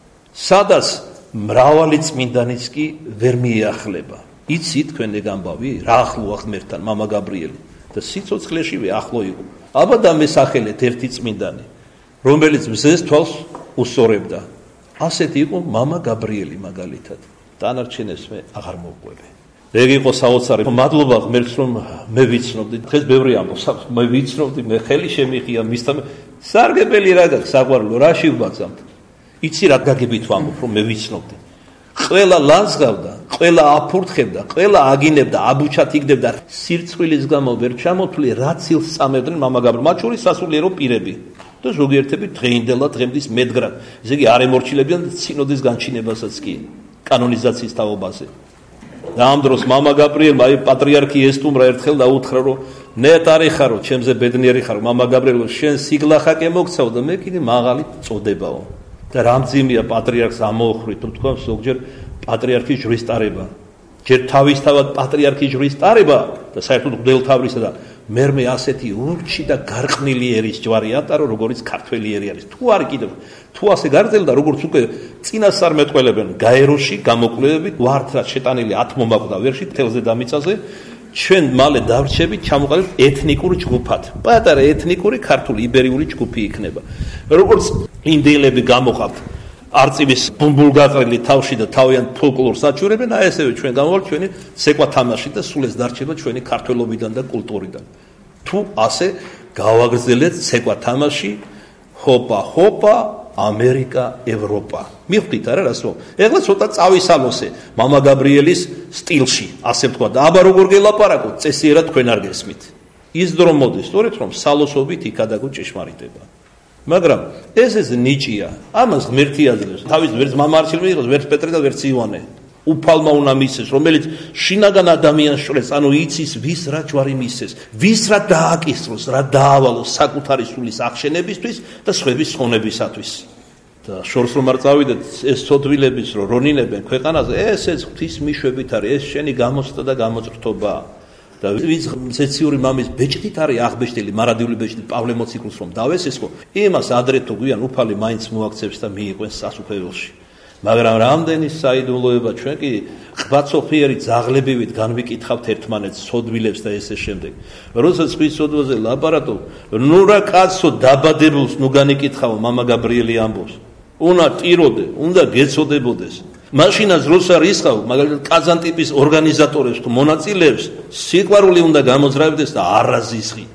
სადაც მრავალი წმინდანიც კი ვერ მიახლება. იცი თქვენ ეგ ამბავი, რა ახლოა ღმერთთან მამა გაბრიელი და სიცოცხლეშივე ახლო იყო. აბა და მესახელეთ ერთი წმინდანი, რომელიც მზეს თვალს უსწორებდა. ასეთი იყო მამა გაბრიელი მაგალითად. დანარჩენებს მე აღარ მოვყვები. ეგ იყო საოცარი. მადლობა ღმერთს რომ მე ვიცნობდი. დღეს ბევრი ამბობს, მე ვიცნობდი, მე ხელი შემიხია მისთან. სარგებელი რა გაქვს საყვარელო, რაში ვბაცამთ? იცი რა გაგებით ვამბობ, რომ მე ვიცნობდი. ყველა ლანძღავდა, ყველა აფურთხებდა, ყველა აგინებდა, აბუჩად იგდებდა. სირცხვილის გამო ვერ ჩამოთვლი, რაც ილს წამებდნენ მამა გაბრიელი, მათ შორის სასულიერო პირები. და ზოგიერთები დღეინდელად დღემდის მედგრად. ესე იგი არ ემორჩილებიან სინოდის განჩინებასაც კი კანონიზაციის თაობაზე. და ამ დროს მამა გაბრიელმა აი პატრიარქი ესტუმრა ერთხელ და უთხრა რომ ნეტარი ხარო, ჩემზე ბედნიერი ხარო, მამა გაბრიელო, შენ სიგლახაკე მოგცავ და მე კიდე მაღალი წოდებაო. და რამძიმია პატრიარქს ამოუხრით, თუ თქვა ზოგჯერ პატრიარქის ჯვრის ტარება. ჯერ თავისთავად პატრიარქის ჯვრის ტარება და საერთოდ მღვდელთავრისა და მერმე ასეთი ურჩი და გარყვნილი ერის ჯვარი ატარო, როგორც ქართველი ერი არის. თუ არ კიდევ თუ ასე გაგრძელდა, როგორც უკვე წინასწარ მეტყველებენ გაეროში გამოკვლევებით, ვართ რაც შეტანილი 10 მომაკვდა ვერში თელზე და მიწაზე, ჩვენ მალე დავრჩებით ჩამოყალიბ ეთნიკურ ჯგუფად. პატარა ეთნიკური ქართული იბერიული ჯგუფი იქნება. როგორც ინდიელები გამოყავთ არწივის ბუმბულგაყრილი თავში და თავიანთ ფოლკლორს აჩვენებენ, აი ესევე ჩვენ გამოვართ ჩვენი ცეკვა თამაში და სულ ეს დარჩება ჩვენი ქართველობიდან და კულტურიდან. თუ ასე გავაგრძელეთ ცეკვა თამაში, ჰოპა, ამერიკა, ევროპა. მიხვდით არა რას ვთქვი? ეხლა ცოტა წავისალოსე მამა გაბრიელის სტილში, ასე ვთქვა და აბა როგორ გელაპარაკოთ, წესიერად თქვენ არ გესმით. ის დრო მოდის, სწორედ რომ სალოსობით იქადაგო ჭეშმარიტება. მაგრამ ეს ნიჭია, ამას ღმერთი აძლევს. თავის ვერც მამა არ შეიძლება იყოს, ვერც პეტრე და ვერც ივანე. უფალმა უნდა მისცეს, რომელიც შინაგან ადამიანს შორეს, ანუ იცის ვის რა ჯვარი მისცეს, ვის რა დააკისროს, რა დაავალოს საკუთარი სულის აღშენებისთვის და სხვების ხონებისათვის. და შორს რომ არ წავიდეთ, ეს ცოდვილების რო რონინებენ ქვეყანაზე, ესეც ღვთის მიშვებით არის, ეს შენი გამოცდა და გამოწრთობაა. და ვინც ზეციური მამის ბეჭდით არის აღბეჭდილი, მარადიული ბეჭდით პავლე მოციქულს რომ დავესესხო, იმას ადრე თუ გვიან უფალი მაინც მოაქცევს და მიიყვენს სასუფეველში. მაგრამ რამდენი საიდუმლოება ჩვენ კი ღვაწოხიერი ძაღლებივით განვიკითხავთ ერთმანეთს სოდვილებს და ესე შემდეგ. როდესაც ხვის სოდვაზე ლაპარაკობ, ნუ რა კაცო დაბადებულს ნუ განიკითხავ, მამა გაბრიელი ამბობს. უნდა ტიროდე, უნდა გეცოდებოდეს. მაშინაც როცა რისხავ, მაგალითად კაზანტიპის ორგანიზატორებს თუ მონაწილეებს, სიყვარული უნდა გამოძრავდეს და არაზისხი.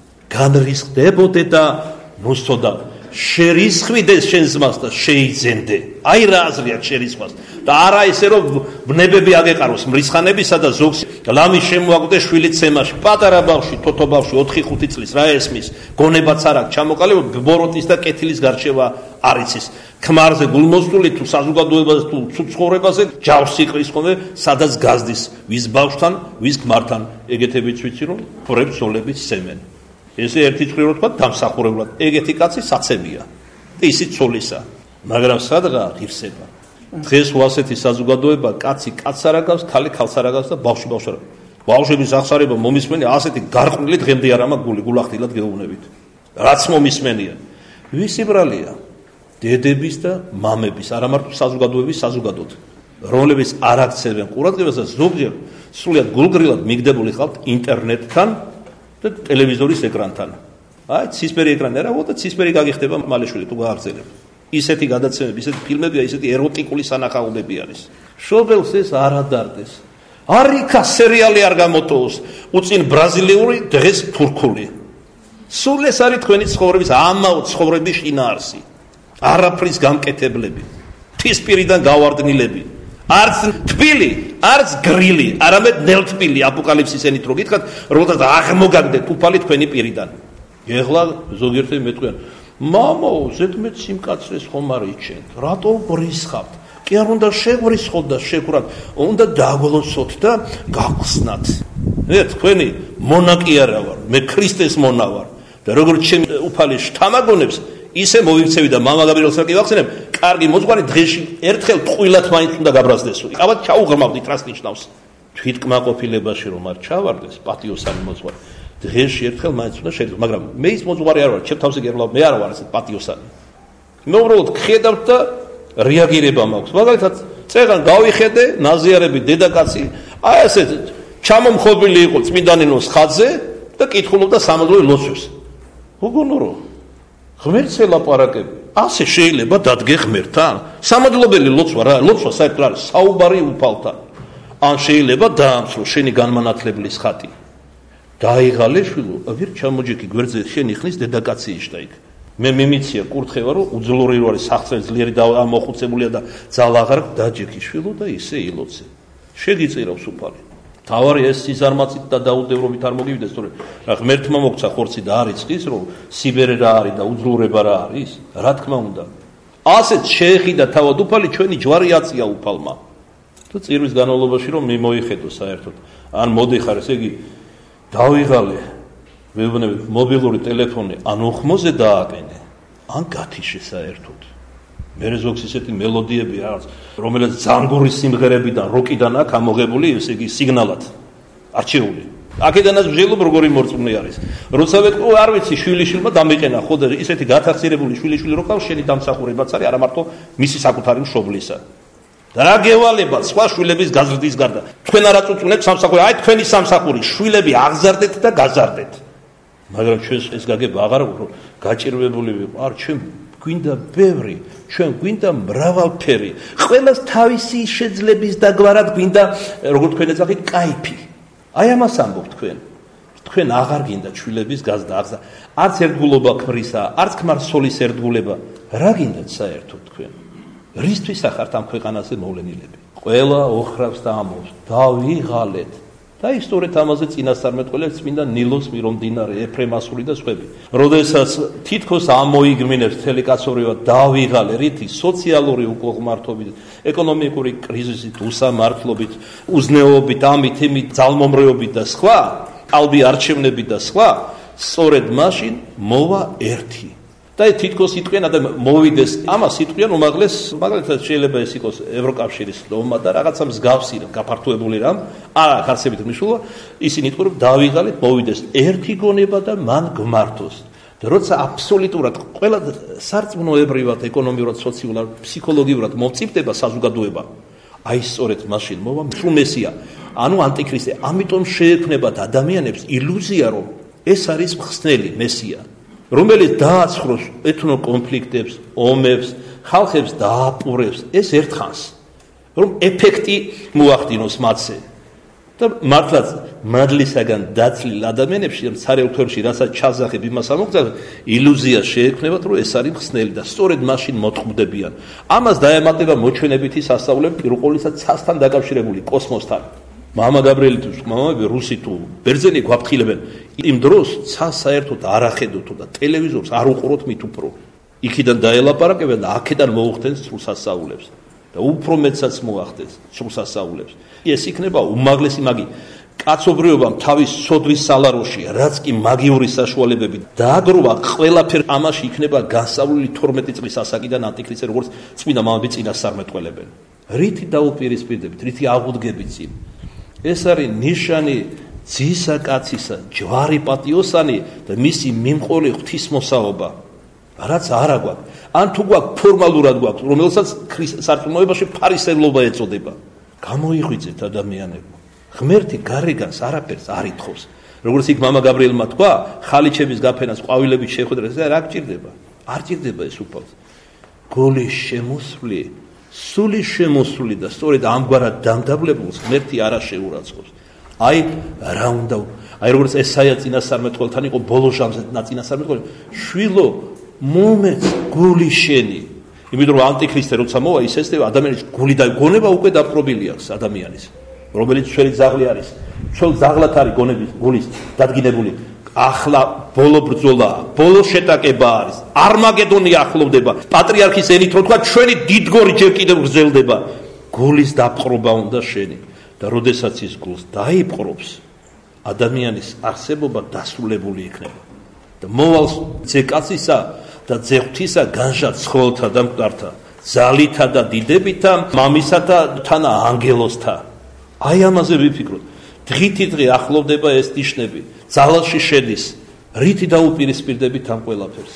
განრისხდებოდე და მოსწოდა. შერისხვიდეს შენ ზმას და შეიძენდე. აი რა აზრია შერისხვას. და არა ესე რომ ბნებები აგეყაროს მრისხანებისა და ზოგს ლამის შემოაკვდე შვილი ცემაში. პატარა ბავშვი, თოთო ბავშვი 4-5 წლის რა ესმის, გონებაც არ აქვს ჩამოყალიბება, ბოროტის და კეთილის გარჩევა არ იცის. ქმარზე გულმოსტული თუ საზოგადოებაზე თუ ცხოვრებაზე ჯავს იყრის ხოლმე, სადაც გაზდის ვის ბავშვთან, ვის ქმართან. ეგეთებიც ვიცი რომ ფორებს ზოლებით სემენ. ესე ერთი წვრილ რო თქვა დამსახურებლად. ეგეთი კაცი საცემია. ისიც ცოლისა. მაგრამ სადღა ღირსება. დღეს ასეთი საზოგადოება კაცი კაცს არ აგავს, ქალი ქალს არ აგავს და ბავშვი ბავშვს არ. ბავშვების აღსარება მომისმენი ასეთი გარყვნილი დღემდე არ ამაქვს გულახდილად გეუბნებით. რაც მომისმენია. ვისი ბრალია? დედების და მამების, არა მარტო საზოგადოების საზოგადოდ, რომლებიც არ აქცევენ ყურადღებას და ზოგჯერ სრულიად გულგრილად მიგდებული ხალხ ინტერნეტთან და ტელევიზორის ეკრანთან. აი, ცისფერი ეკრანი არა, და ცისფერი გაგიხდება მალეშვილი თუ გააგრძელებ. ისეთი გადაცემები, ისეთი ფილმებია, ისეთი ეროტიკული სანახაობები არის. შობელს ეს არ ადარდეს. არიქა სერიალი არ გამოტოვოს, უწინ ბრაზილიური, დღეს თურქული. სულ ეს არის თქვენი ცხოვრების ამაო ცხოვრების შინაარსი. არაფრის გამკეთებლები, თვისპირიდან გავარდნილები, არც თბილი, არც გრილი, არამედ ნელთბილი აპოკალიფსის ენით რო გითხრათ, როდესაც აღმოგაგდეთ უფალი თქვენი პირიდან. ეხლა ზოგიერთები მეტყვიან, მამო, ზედმეტ სიმკაცრეს ხომ არ იჩენთ, რატო ბრისხავთ? კი არ უნდა შეგვრისხოთ და შეგვრათ, უნდა დაგლოსოთ და გავხსნათ. მე თქვენი მონა კი არა ვარ, მე ქრისტეს მონა ვარ და როგორც ჩემი უფალი შთამაგონებს ისე მოიქცევი და მამა გაბრიელს რა კი ვახსენებ, კარგი მოძღვარი დღეში ერთხელ ტყუილად მაინც უნდა გაბრაზდეს. აბა ჩაუღრმავდით რას ნიშნავს? თვითკმაყოფილებაში რომ არ ჩავარდეს პატიოსანი მოძღვარი. დღეში ერთხელ მაინც უნდა შეიძლება, მაგრამ მე ის მოძღვარი არ ვარ, ჩემ თავზე გერლა მე არ ვარ ასეთ პატიოსანი. მე უბრალოდ ხედავთ და რეაგირება მაქვს. მაგალითად, წეგან გავიხედე, ნაზიარები დედაკაცი, აი ესე ჩამომხობილი იყო წმინდანინოს ხაზზე და კითხულობდა სამადლოი ლოცვებს. უგონორო ღმერთს ელაპარაკები. ასე შეიძლება დადგე ღმერთთან? სამადლობელი ლოცვა რა? ლოცვა საერთოდ არის საუბარი უფალთან. ან შეიძლება დაამსრო შენი განმანათლებლის ხატი. დაიღალე შვილო, ვირ ჩამოჯექი გვერდზე შენი ხნის დედაკაცი იშდა იქ. მე მიმიცია კურთხევა რომ უძლური რო არის სახსრელი ძლიერი და მოხუცებულია და ძალა აღარ დაჯექიშვილო და ისე ილოცე შეგიწირავს უფალი თავარი ეს სიზარმაცით და დაუდევრობით არ მოგივიდეს თორე რა ღმერთმა მოგცა ხორცი და არიცხის რომ სიბერე რა არის და უძლურება რა არის რა თქმა უნდა ასეთ შეეხიდა თავად უფალი ჩვენი ჯვარი აწია უფალმა თუ წირვის განმავლობაში რომ მიმოიხედო საერთოდ ან მოდიხარ ესე იგი დავიღალე ვეუბნებით მობილური ტელეფონი ან უხმოზე დააყენე ან გათიშე საერთოდ მე ზოგს ისეთი მელოდიები არის რომელიც ზანგურის სიმღერებიდან როკიდან აქვს ამოღებული ესე იგი სიგნალად არჩეული აქედანაც ვჟელობ როგორი მორწმუნე არის როცა ვეთქო არ ვიცი შვილიშვილმა დამიყენა ხო და ისეთი გათახსირებული შვილიშვილი რო ყავს შენი დამსახურებაც არის არა მარტო მისი საკუთარი მშობლისა და რა გევალება სხვა შვილების გაზრდის გარდა თქვენ არა წუწუნეთ სამსახური აი თქვენი სამსახური შვილები აღზარდეთ და გაზარდეთ მაგრამ ჩვენ ეს გაგება აღარ უფრო გაჭირვებული ვიყო არ ჩვენ გვინდა ბევრი ჩვენ გვინდა მრავალფერი ყველას თავისი შეძლების დაგვარად გვინდა როგორ თქვენ ეძახით кайფი აი ამას ამბობ თქვენ აღარ გინდა შვილების გაზრდა არც ერთგულობა ქმრისა არც ქმარსოლის ერთგულება რა გინდათ საერთოდ თქვენ რისთვის ახართ ამ ქვეყანაზე მოვლენილები ყველა ოხრავს და ამბობს დავიღალეთ და ისტორიით ამაზე წინასწარმეტყველებს წმინდა ნილოს მირომდინარე ეფრემასული და სხვები. როდესაც თითქოს ამოიგმინებს მთელი კაცობრიობა დავიღალე რითი სოციალური უკუღმართობით, ეკონომიკური კრიზისით, უსამართლობით, უზნეობით, ამით, იმით, ძალმომრეობით და სხვა, ყალბი არჩევნებით და სხვა, სწორედ მაშინ მოვა ერთი. და თითქოს იტყვიან და მოვიდეს ამას იტყვიან უმაღლეს მაგალითად შეიძლება ეს იყოს ევროკავშირის ლომმა და რაღაცა მსგავსი გაფართოებული რამ არა ხარცებით მნიშვნელობა ისინი იტყვიან რომ დავიღალეთ მოვიდეს ერთი გონება და მან გმართოს და როცა აბსოლუტურად ყველა სარწმუნოებრივად ეკონომიურად სოციალურად ფსიქოლოგიურად მომწიფდება საზოგადოება აი სწორედ მაშინ მოვა მესია ანუ ანტიქრისტე ამიტომ შეექმნებათ ადამიანებს ილუზია რომ ეს არის მხსნელი მესია რომელიც დააცხროს ეთნო კონფლიქტებს, ომებს, ხალხებს დააპურებს, ეს ერთხანს, რომ ეფექტი მოახდინოს მათზე. და მართლაც მადლისაგან დაცლილ ადამიანებში, ცარიელ თორში, რასაც ჩასახებ იმას ამოგწევ, ილუზია შეექმნებათ, რომ ეს არის მხსნელი და სწორედ მაშინ მოწყმდებიან. ამას დაემატება მოჩვენებითი სასწაულები, პირველისა ცასთან დაკავშირებული კოსმოსთან. მამა გაბრიელი თუ მამები რუსი თუ ბერძენი გვაფრთხილებენ იმ დროს ცას საერთოდ არ ახედოთ და ტელევიზორს არ უყუროთ მით უფრო იქიდან დაელაპარაკებენ და აქედან მოუხდენ სრულ სასწაულებს და უფრო მეტსაც მოახდენს სრულ სასწაულებს ეს იქნება უმაღლესი მაგი კაცობრიობამ თავის სოდვის სალაროში რაც კი მაგიური საშუალებები დააგროვა ყველაფერი ამაში იქნება განსავლელი 12 წლის ასაკიდან ანტიქრისტე როგორც წმინდა მამები წინასწარმეტყველებენ რითი დაუპირისპირდებით რითი აღუდგებით წინ ეს არის ნიშანი ძისა კაცისა, ჯვარი პატიოსანი და მისი მიმყოლი ღვთისმოსაობა. რაც არა გვაქვს. ან თუ გვაქვს ფორმალურად გვაქვს, რომელსაც სარწმუნოებაში ფარისევლობა ეწოდება. გამოიღვიძეთ ადამიანებო. ღმერთი გარეგანს არაფერს არ ითხოვს. როგორც იქ მამა გაბრიელმა თქვა, ხალიჩების გაფენას ყვავილებით შეხვედრას რა გჭირდება? არ ჭირდება ეს უფალს. გოლის შემოსვლი სული შემოსული და სწორედ ამგვარად დამდაბლებულს ღმერთი არ შეურაცხყოფს. აი რა უნდა აი როგორც ესაია წინასწარმეტყველთან იყო ბოლო ჟამზე წინასწარმეტყველი შვილო მომეც გული შენი იმიტომ რომ ანტიქრისტე როცა მოვა ის ესწრება ადამიანის გული და გონება უკვე დაპყრობილი აქვს ადამიანის რომელიც ჩვენი ძაღლი არის ჩვენ ძაღლად არის გონების გულის დადგინებული ახლა ბოლო ბრძოლა ბოლო შეტაკება არის არმაგედონი ახლოვდება პატრიარქის ენით რო თქვა ჩვენი დიდგორი ჯერ კიდევ გრძელდება გულის დაპყრობა უნდა შენი და როდესაც ის გულს დაიპყრობს ადამიანის არსებობა დასრულებული იქნება და მოვალს ძეკაცისა და ძეღვთისა განჟა ცხოველთა და მკვდართა ძალითა და დიდებითა მამისა და თანა ანგელოზთა აი ამაზე ვიფიქროთ დღითი დღე ახლოვდება ეს ნიშნები ძალაში შედის რითი დაუპირისპირდებით ამ ყველაფერს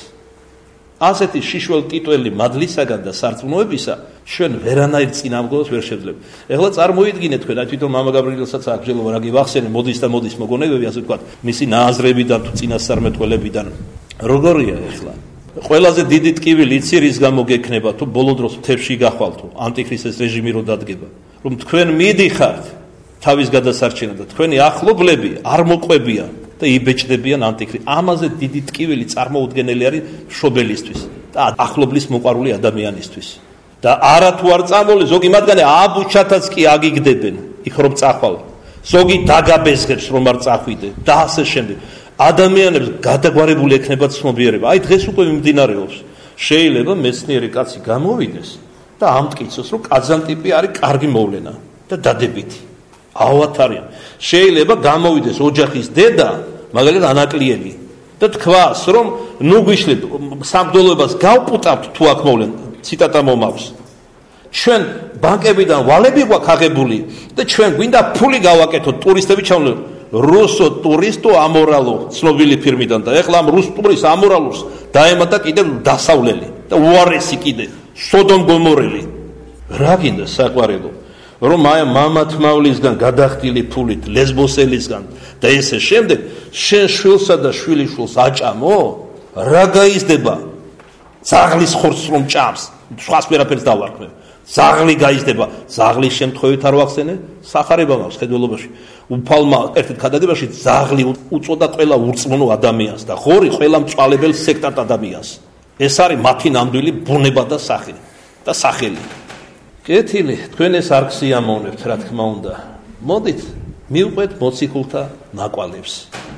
ასეთი შიშველ ტიტველი მადლისაგან და სარწმუნოებისა ჩვენ ვერანაირ წინამდგომს ვერ შევძლებთ. ეხლა წარმოიდგინეთ თქვენ აი თვითონ მამა გაბრიელსაც აღჯელობა რა გივახსენე მოდის და მოდის მოგონებები ასე ვთქვათ მისი ნააზრებიდან თუ წინასწარმეტყველებიდან როგორია ეხლა ყველაზე დიდი ტკივილი იცი რის გამო გექნება თუ ბოლო დროს მთებში გახვალთო ანტიქრისტეს რეჟიმი რო დადგება რომ თქვენ მიდიხართ თავის გადასარჩენად და თქვენი ახლობლები არ მოყვებიან და და იბეჭდებიან ანტიქრისტს. ამაზე დიდი ტკივილი წარმოუდგენელი არის მშობელისთვის და ახლობლის მოყვარული ადამიანისთვის. და არა თუ არ წამოვლე, ზოგი მათგანი აბუჩათაც კი აგიგდებენ, იქ რომ წახვალ. ზოგი დაგაბეზღებს რომ არ წახვიდე და ასე შემდეგ. ადამიანებს გადაგვარებული ექნება ცნობიერება. აი დღეს უკვე მიმდინარეობს. შეიძლება მეცნიერი კაცი გამოვიდეს და ამტკიცოს, რომ კაზანტიპი არის კარგი მოვლენა და დადებითი. ავათარიან. შეიძლება გამოვიდეს ოჯახის დედა, მაგალითად ანაკლიელი და თქვას, რომ ნუ გვიშლით სამგდელოებას გავპუტავთ თუ აქ მოვლენ, ციტატა მომაქვს. ჩვენ ბანკებიდან ვალები გვაქვს აღებული და ჩვენ გვინდა ფული გავაკეთოთ ტურისტები ჩავნოთ. რუსო ტურისტო ამორალო ცნობილი ფირმიდან და ეხლა ამ რუს ტურისტ ამორალურს დაემატა კიდევ დასავლელი და უარესი კიდე სოდომ გომორელი. რა გინდა საყვარელო? რომ აი მამათმავლისგან გადახდილი ფულით ლესბოსელისგან და ესე შემდეგ შენ შვილსა და შვილიშვილს აჭამო? რა გაიზდება? ზაღლის ხორცს რომ ჭამს, სხვას ვერაფერს დავარქმევ. ზაღლი გაიზდება, ზაღლის შემთხვევით არ ვახსენე, სახარება მაქვს ხედველობაში. უფალმა ერთ-ერთ ქადაგებაში ზაღლი უწოდა ყველა ურწმუნო ადამიანს და ღორი ყველა მწვალებელ სექტად ადამიანს. ეს არის მათი ნამდვილი ბუნება და სახე და სახელი. კეთილი, თქვენ ეს არ გსიამოვნებთ, რა თქმა უნდა. მოდით, მივყვეთ მოციქულთა ნაკვალებს.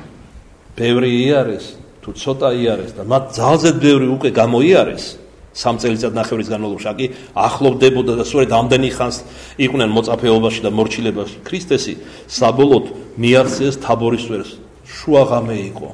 ბევრი იარეს, თუ ცოტა იარეს და მათ ძალზედ ბევრი უკვე გამოიარეს. 3 წელიწად-ნახევრის განმავლობაში კი ახლოვდებოდა და სწორედ ამდენი ხანს იყვნენ მოწაფეობაში და მორჩილებაში ქრისტესი, საბოლოოდ მიაღწიეს თაბორის ვერს. შუაღამე იყო.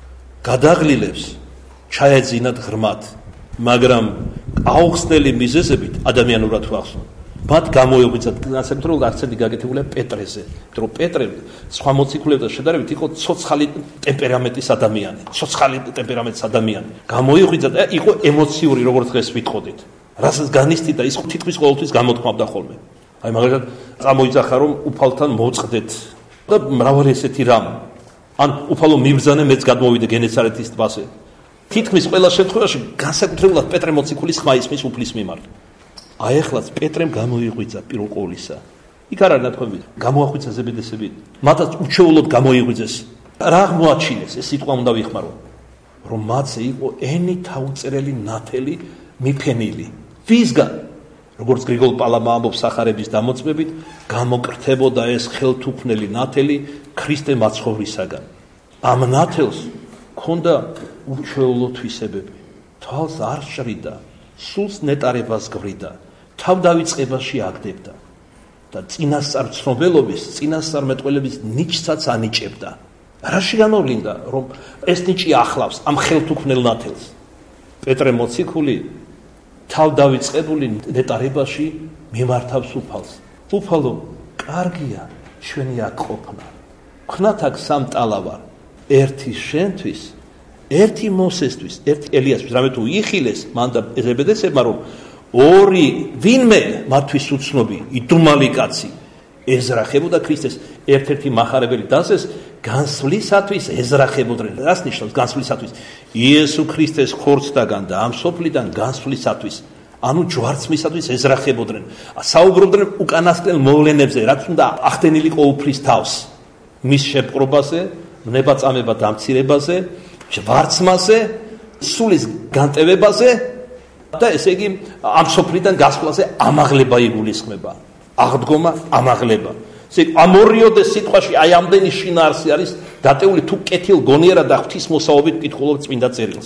გადაღლილებს ჩაეძინათ ღრმად, მაგრამ აუხსნელი მიზეზებით ადამიანურად ვახსოვ. მათ გამოიღვიძათ განსაკუთრებულად აქცენტი გაკეთებულია პეტრეზე, რომ პეტრე სხვა მოციქულებთან შედარებით იყო ცოცხალი ტემპერამენტის ადამიანი, ცოცხალი ტემპერამენტის ადამიანი. გამოიღვიძათ და იყო ემოციური, როგორც დღეს ვიტყოდით. რასაც განისტიდა, ის თითქმის ყოველთვის გამოთქმავდა ხოლმე. აი მაგალითად წამოიძახა, რომ უფალთან მოწყდეთ და მრავალი ესეთი რამ. ან უფალო მიბრძანე, მეც გადმოვიდე გენესარეთის ტბაზე. თითქმის ყველა შემთხვევაში განსაკუთრებულად პეტრე მოციქულის ხმა ისმის უფლის მიმართ. აი ახლაც პეტრემ გამოიღვიძა პირველ ყოვლისა. იქ არ არის ნათქვამი, გამოახვიცა ზებედესები. მათაც უჩვეულოდ გამოიღვიძეს. რა აღმოაჩინეს, ეს სიტყვა უნდა ვიხმარო, რომ მათზე იყო ენი თავწერელი ნათელი მიფენილი. ვისგან, როგორც გრიგოლ პალამა ამბობს სახარების დამოწმებით, გამოკრთებოდა ეს ხელთუქმნელი ნათელი ქრისტე მაცხოვრისაგან. ამ ნათელს ჰქონდა უჩვეულო თვისებები. თვალს არ შრიდა, სულს ნეტარებას გვრიდა. თავდავიწყებაში აგდებდა და წინასწარ ცნობელობის, წინასწარ მეტყველების ნიჭსაც ანიჭებდა. რაში გამოვლინდა, რომ ეს ნიჭი ახლავს ამ ხელთუქმნელ ნათელს? პეტრე მოციქული თავდავიწყებული ნეტარებაში მიმართავს უფალს. უფალო, კარგია ჩვენი აქ ყოფნა. ვქნათ აქ 3 ტალა ვარ, ერთი შენთვის, ერთი მოსესთვის, ერთი ელიასთვის, რამე თუ იხილეს მან და ზებედესებმა, რომ 2 ვინმე მათთვის უცნობი, იდუმალი კაცი ეზრახებოდა ქრისტეს, ერთ-ერთი მახარებელი დასეს განსვლისათვის ეზრახებოდნენ. რას ნიშნავს განსვლისათვის? იესო ქრისტეს ხორცდაგან და ამ სოფლიდან განსვლისათვის, ანუ ჯვარცმისათვის ეზრახებოდნენ. საუბრობდნენ უკანასკნელ მოვლენებზე, რაც უნდა ახდენილი ყოველფრის თავს, მის შეპყრობაზე, ვნებაწამება დამცირებაზე, ჯვარცმაზე, სულის განტევებაზე და ესე იგი ამ სოფლიდან გასვლაზე ამაღლება იგულისხმება. აღდგომა, ამაღლება. ესე იგი ამორიოდე სიტყვაში აი ამდენი შინაარსი არის დატეული, თუ კეთილ გონიერად და ღვთისმოსაობით კითხულობ წმინდა წერილს.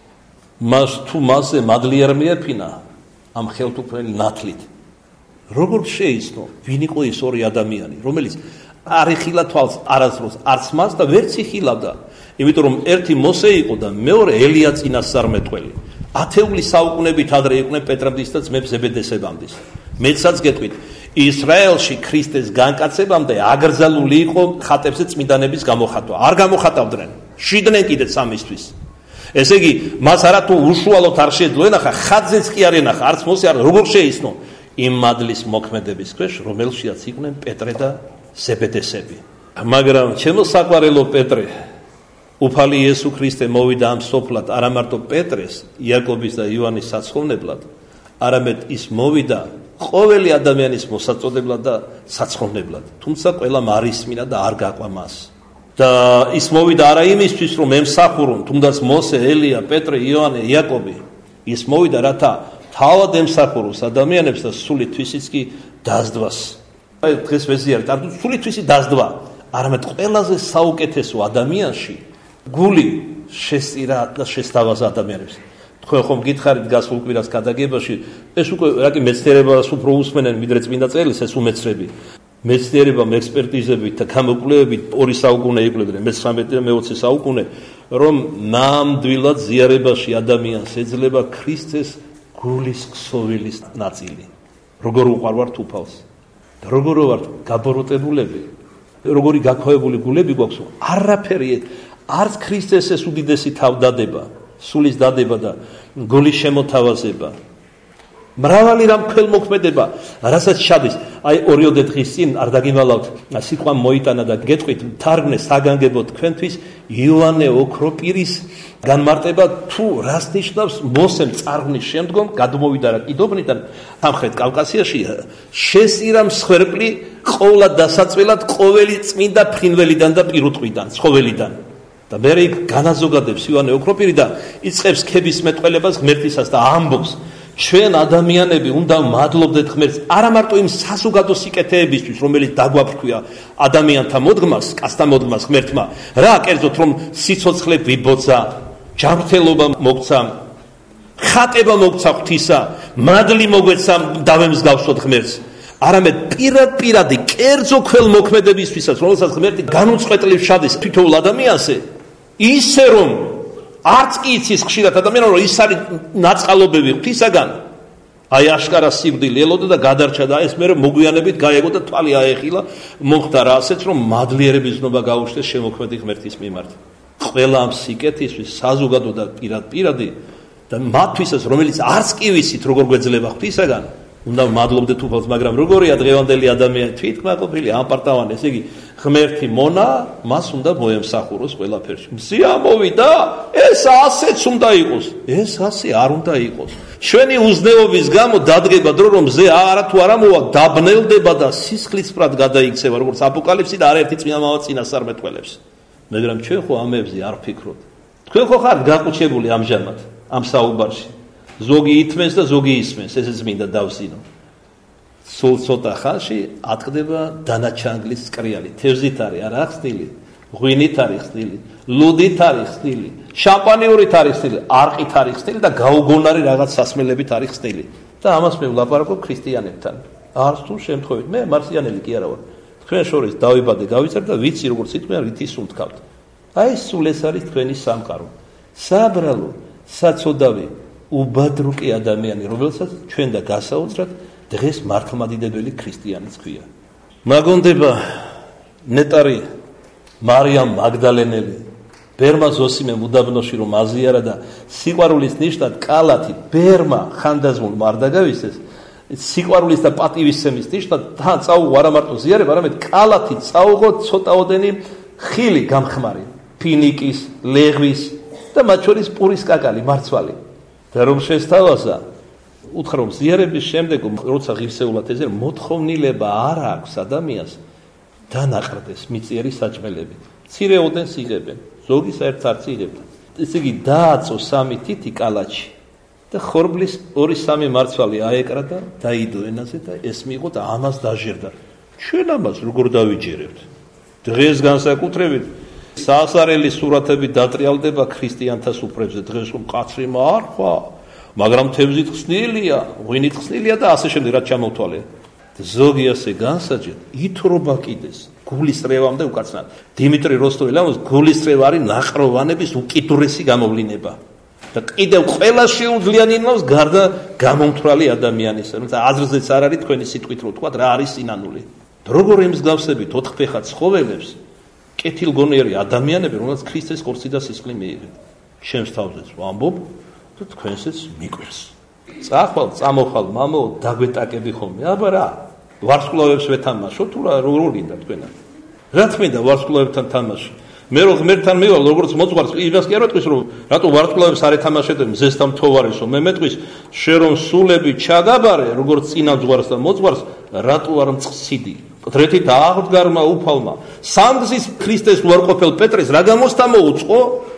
მას თუ მასზე მადლი არ მიეფინა ამ ხელთუქმნელი ნათლით. როგორ შეიცნო, ვინ იყო ეს 2 ადამიანი, რომელიც არ იხილა თვალს არასდროს არც მას და ვერც იხილავდა. იმიტომ რომ ერთი მოსე იყო და მეორე ელია წინასწარმეტყველი. ათეული საუკუნებით ადრე იყვნენ პეტრემდის და ძმებს ზებედესებამდის. მეცაც გეტყვით, ისრაელში ქრისტეს განკაცებამდე აკრძალული იყო ხატებზე წმინდანების გამოხატვა. არ გამოხატავდნენ, შიდნენ კიდეც ამისთვის. ესე იგი, მას არა თუ უშუალოდ არ შეეძლო ენახა, ხატზეც კი არ ენახა, არც მოსე არ, როგორ შეიცნო? იმ მადლის მოქმედების ქვეშ, რომელშიაც იყვნენ პეტრე და ზებედესები. მაგრამ ჩემო საყვარელო პეტრე, უფალი იესო ქრისტე მოვიდა ამ სოფლად არა მარტო პეტრეს, იაკობის და იოანის საცხოვნებლად, არამედ ის მოვიდა ყოველი ადამიანის მოსაწოდებლად და საცხოვნებლად. თუმცა ყველა მარისმინა და არ გაყვა მას. და ის მოვიდა არა იმისთვის, რომ ემსახურონ, თუნდაც მოსე, ელია, პეტრე, იოანე, იაკობი. ის მოვიდა, რათა თავად ემსახუროს ადამიანებს და სულითვისიც კი დასდვას. აი დღეს ვეზიარეთ, არ სულითვისი დასდვა, არამედ ყველაზე საუკეთესო ადამიანში გული შესწირა და შესთავაზა ადამიანებს. თქვენ ხომ გითხარით გასულ კვირას გადაგებაში, ეს უკვე რაკი მეცნიერებას უფრო უსმენენ ვიდრე წმინდა წერილს, ეს უმეცრები. მეცნიერებამ ექსპერტიზებით და გამოკვლევებით 2 საუკუნე იკვლევდნენ, მე-19 და მე-20 საუკუნე, რომ ნამდვილად ზიარებაში ადამიანს ეძლება ქრისტეს გულის ქსოვილის ნაწილი. როგორ უყარვართ უფალს და როგორ ვართ გაბოროტებულები, როგორი გაქვავებული გულები გვაქვს, არაფერი არც ქრისტეს ეს უდიდესი თავდადება, სულის დადება და გულის შემოთავაზება. მრავალი რამ ქველმოქმედება, რასაც ჩადის. აი 2 დღის წინ არ დაგიმალავთ, სიტყვა მოიტანა და გეტყვით, თარგმნე საგანგებოდ თქვენთვის იოანე ოქროპირის განმარტება თუ რას ნიშნავს მოსემ წარღვნის შემდგომ გადმოვიდა რა კიდობნიდან სამხრეთ კავკასიაში შესწირა მსხვერპლი ყოვლად დასაწველად ყოველი წმინდა ფრინველიდან და პირუტყვიდან, ცხოველიდან. და მე იქ განაზოგადებს იოანე ოქროპირი და იწყებს ქების მეტყველებას ღმერთისას და ამბობს ჩვენ ადამიანები უნდა მადლობდეთ ღმერთს არა მარტო იმ საზოგადო სიკეთეებისთვის, რომელიც დაგვაფრქვია ადამიანთა მოდგმას, კაცთა მოდგმას ღმერთმა, რა კერძოდ რომ სიცოცხლე ვიბოძა, ჯანმრთელობა მოგცა, ხატება მოგცა ღვთისა, მადლი მოგვეცა დავემსგავსოთ ღმერთს, არამედ პირადი კერძო ქველმოქმედებისთვისაც, რომელსაც ღმერთი განუწყვეტლივ შადის თითოეულ ადამიანზე, ისე რომ არც კი იცის ხშირად ადამიანს, რომ ის არის ნაწყალობები ღვთისაგან, აი აშკარა სიკვდილი ელოდა და გადარჩა და ეს მე მოგვიანებით გაეგო და თვალი აეხილა, მოხდა რა ასეც, რომ მადლიერების ნობა გაუჩნდეს შემოქმედი ღმერთის მიმართ. ყველა ამ სიკეთისთვის საზოგადო და პირადი და მათთვისაც, რომელიც არც კი ვიცით, როგორ გვეძლება ღვთისაგან, უნდა მადლობდეთ უფალს, მაგრამ როგორია დღევანდელი ადამიანი თვითკმაყოფილი, ამპარტავანი, ესე იგი ღმერთი მონა, მას უნდა მოემსახუროს ყველაფერში. მზე ამოვიდა, ეს ასეც უნდა იყოს. ეს ასე არ უნდა იყოს. ჩვენი უზნეობის გამო დადგება დრო, რომ მზე არა თუ არა მოვა, დაბნელდება და სისხლისფრად გადაიქცევა, როგორც აპოკალიფსი და არაერთი წმინდა მამა წინასწარ მეტყველებს. მაგრამ ჩვენ ხო ამებზე არ ვფიქრობთ. თქვენ ხო ხართ გაყუჩებული ამჟამად ამ საუბარში. ზოგი ითმენს და ზოგი ისმენს, ესეც მინდა დავსინო. სულ ცოტა ხანში ატყდება დანაჩანგლის წკრიალი. თევზით არის არა ხსნილი, ღვინით არის ხსნილი, ლუდით არის ხსნილი, შამპანიურით არის ხსნილი, არყით არის ხსნილი და გაუგონარი რაღაც სასმელებით არის ხსნილი. და ამას მე ვლაპარაკობ ქრისტიანებთან. არც თუ შემთხვევით, მე მარსიანელი კი არა ვარ. თქვენ შორის დავიბადე, გავიწერ და ვიცი როგორც ითქმება, რითი სუნთქავთ. აი სულ ეს არის თქვენი სამყარო. საბრალო, საწოდავი უბადრუკი ადამიანი, რომელსაც ჩვენ და გასაოცრად დღეს მართლმადიდებელი ქრისტიანიც ქვია. მაგონდება ნეტარი მარიამ მაგდალენელი, ბერმა ზოსიმე უდაბნოში რომ აზიარა და სიყვარულის ნიშნად კალათი ბერმა ხანდაზმულმა არ დაგავისეს, სიყვარულის და პატივისცემის ნიშნად თან წაუღო არა მარტო ზიარება, არამედ კალათი წაუღო ცოტაოდენი ხილი გამხმარი, ფინიკის, ლეღვის და მათ შორის პურის კაკალი, მარცვალი. და რომ შესთავაზა, უთხრა რომ ზიარების შემდეგ, როცა ღირსეულად ეძებდა, მოთხოვნილება არ აქვს ადამიანს დანაყრდეს მიწიერი საჭმელები. მცირე ოდენს იღებენ, ზოგი საერთოდ არც იღებდა. ესე იგი დააწო 3 თითი კალათში და ხორბლის 2-3 მარცვალი აეკრა და დაიდო ენაზე და ეს მიიღო და ამას დაჟერდა. ჩვენ ამას როგორ დავიჯერებთ? დღეს განსაკუთრებით საასარელი სურათები დატრიალდება ქრისტიანთა სუფრებზე. დღეს რომ კაცრი არ ხვა, მაგრამ თევზით ხსნილია, ღვინით ხსნილია და ასე შემდეგ რაც ჩამოვთვალე. ზოგი ასე განსაჯეთ, ითრობა კიდეს გულისრევამდე უკაცნად. დიმიტრი როსტოველი ამბობს, გულისრევა არის ნაყროვანების უკიდურესი გამოვლინება. და კიდევ ყველა შეუძლიანი იმავს გარდა გამომთვრალი ადამიანისა. თუმცა აზრზეც არ არის თქვენი სიტყვით რო თქვა რა არის სინანული. როგორ ემსგავსებით 4 ფეხა ცხოველებს, კეთილგონიერი ადამიანები, რომელსაც ქრისტეს ხორცი და სისხლი მიიღეთ. ჩემს თავზეც ვამბობ და თქვენსაც მიკვირს. წახვალ, წამოხვალ, მამო, დაგვეტაკები ხოლმე. აბა რა, ვარსკვლავებს ვეთამაშო თუ რა, როგორ გინდა თქვენა? რა თქმა ვარსკვლავებთან თამაში. მე რო ღმერთთან მივალ, როგორც მოძღვარს, იმას კი არ ვეტყვის, რომ რატო ვარსკვლავებს არ ეთამაშებდე მზესთან თოვარესო. მე მეტყვის, შე რომ სულები ჩაგაბარე, როგორც წინა ძღვარს და მოძღვარს, რატო არ მწყსიდი? მკვდრეთით აღდგარმა უფალმა სამგზის ქრისტეს უარყოფელ პეტრეს რა გამოსთა მოუწყო?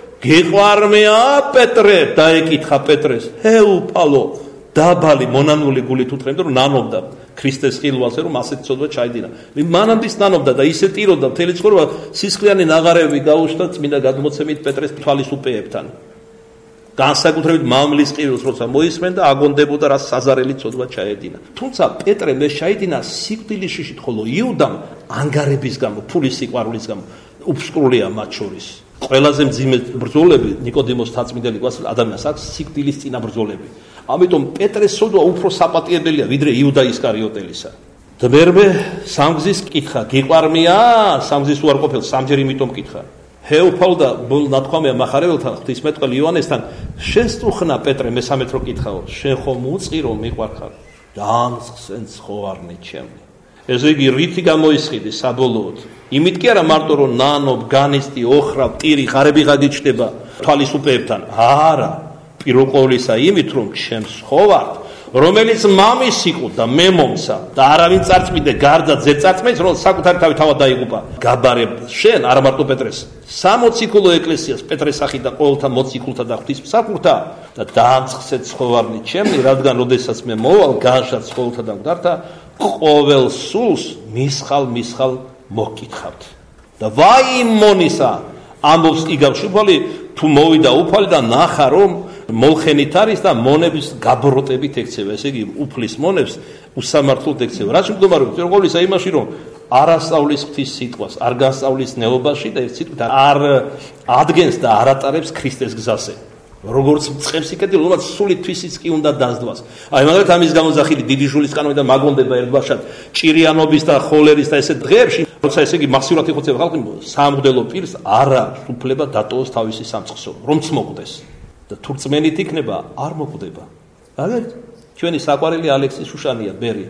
გეყვარმეა პეტრე, დაეკითხა პეტრეს, ჰე უფალო, დაბალი მონანული გულით უთხრემდა, რომ ნანობდა ქრისტეს ხილვალზე, რომ ასეთ ცოდვა ჩაიდინა. მანამდის ნანობდა და ისე ტიროდა მთელი ცხოვრება, სისხლიანი ნაღარევი გაუშვდა წმინდა გადმოცემით პეტრეს თვალის უპეებთან. განსაკუთრებით მამლის ყივილს როცა მოისმენდა, აგონდებოდა რა საზარელი ცოდვა ჩაედინა. თუმცა პეტრე მე ჩაიდინა სიკვდილის შიშით, ხოლო იუდამ ანგარების გამო, ფულის სიყვარულის გამო უფსკრულია მათ შორის. ყველაზე მძიმე ბრძოლები ნიკოდიმოს თაწმიდელი გვასწავლა ადამიანს აქვს სიკვდილის წინა ბრძოლები. ამიტომ პეტრეს ცოდვა უფრო საპატიებელია ვიდრე იუდა ისკარიოტელისა. და მერმე სამგზის კითხა, გიყვარმია სამგზის უარყოფილს სამჯერ იმიტომ კითხა. ჰე უფალო და ნათქვამია მახარებელთან ღვთისმეტყველი იოანესთან, შენ სტუხნა პეტრე მესამე დრო კითხაო, შენ ხომ უწყი რომ მიყვარხარ? დამსხსენ ცხოვარნი ჩემი. ესე იგი რითი გამოისყიდი საბოლოოდ? იმით კი არა მარტო რომ ნანობ, განისტი, ოხრავ, ტირი, ღარები გაგიჩნდება თვალის უპეებთან. არა, პირველ ყოვლისა იმით რომ ჩემს ცხოვართ, რომელიც მამის იყო და მე მომცა და არავინ წარწმიდე გარდა ძეწარწმენს, რომ საკუთარი თავი თავად დაიღუპა. გაბარებ შენ არა მარტო პეტრეს, 60 კილო ეკლესიას პეტრეს სახით და ყოველთა მოციქულთა და ღვთისმსახურთა და დაამწყსე ცხოვარნი ჩემი, რადგან როდესაც მე მოვალ განშა ცხოველთა და მკვდართა ყოველ სულს მისხალ მოგკითხავთ. და ვაი იმ მონისა ამბობს იგავში უფალი, თუ მოვიდა უფალი და ნახა რომ მოლხენით არის და მონების გაბროტებით ექცევა. ესე იგი უფლის მონებს უსამართლოდ ექცევა. რაც მდგომარეობს პირველ ყოვლისა იმაში რომ არ ასწავლის ღვთის სიტყვას, არ განსწავლის ნეობაში და ერთ სიტყვით არ ადგენს და არ ატარებს ქრისტეს გზაზე. როგორც მწყებს იქეთი, რომ სული თვისიც კი უნდა დასდვას. აი მაგალითად ამის გამოძახილი დიდი ჟულის კანონი და მაგონდება ერთბაშად ჭირიანობის და ხოლერის და ესეთ დღეებში, როცა ესე იგი მასიურად იხოცება ხალხი, სამღვდელო პირს არ აქვს უფლება დატოვოს თავისი სამწყსო, რომც მოკვდეს. და თუ რწმენით იქნება, არ მოკვდება. მაგალითად, ჩვენი საყვარელი ალექსი შუშანია ბერი.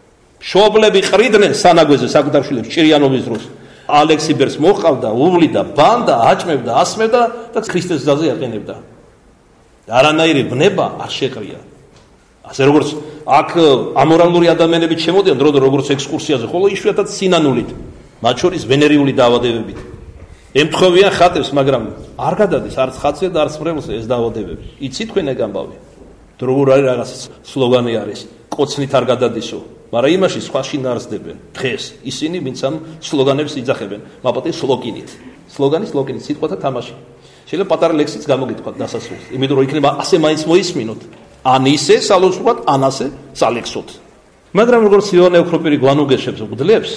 მშობლები ყრიდნენ სანაგვეზე საკუთარ შვილებს ჭირიანობის დროს. ალექსი ბერს მოჰყავდა, უვლიდა, ბანდა, აჭმევდა, ასმევდა და ქრისტეს გზაზე აყენებდა. არანაირი ბნება არ შეყრია. ასე როგორც აქ ამორალური ადამიანები შემოდიან დრო-დრო როგორც ექსკურსიაზე, ხოლო იშვიათად სინანულით, მათ შორის ვენერიული დაავადებებით. ემთხოვიან ხატებს, მაგრამ არ გადადის არც ხატზე და არც მრევლზე ეს დაავადებები. იცით თქვენ ეგ ამბავი? როგორ არის რაღაც სლოგანი არის, კოცნით არ გადადისო, მაგრამ იმაში სხვა შინაარსდებენ. დღეს ისინი ვინც ამ სლოგანებს იძახებენ, მაპატი სლოგინით. სლოგანი სიტყვათა თამაში. შეიძლება პატარა ლექსიც გამოგითქვათ დასასრულს, იმიტომ რომ იქნება ასე მაინც მოისმინოთ. ან ისე სალოცვრად, ან ასე სალექსოთ. მაგრამ როგორც იოანე ოქროპირი გვანუგეშებს უგდლებს,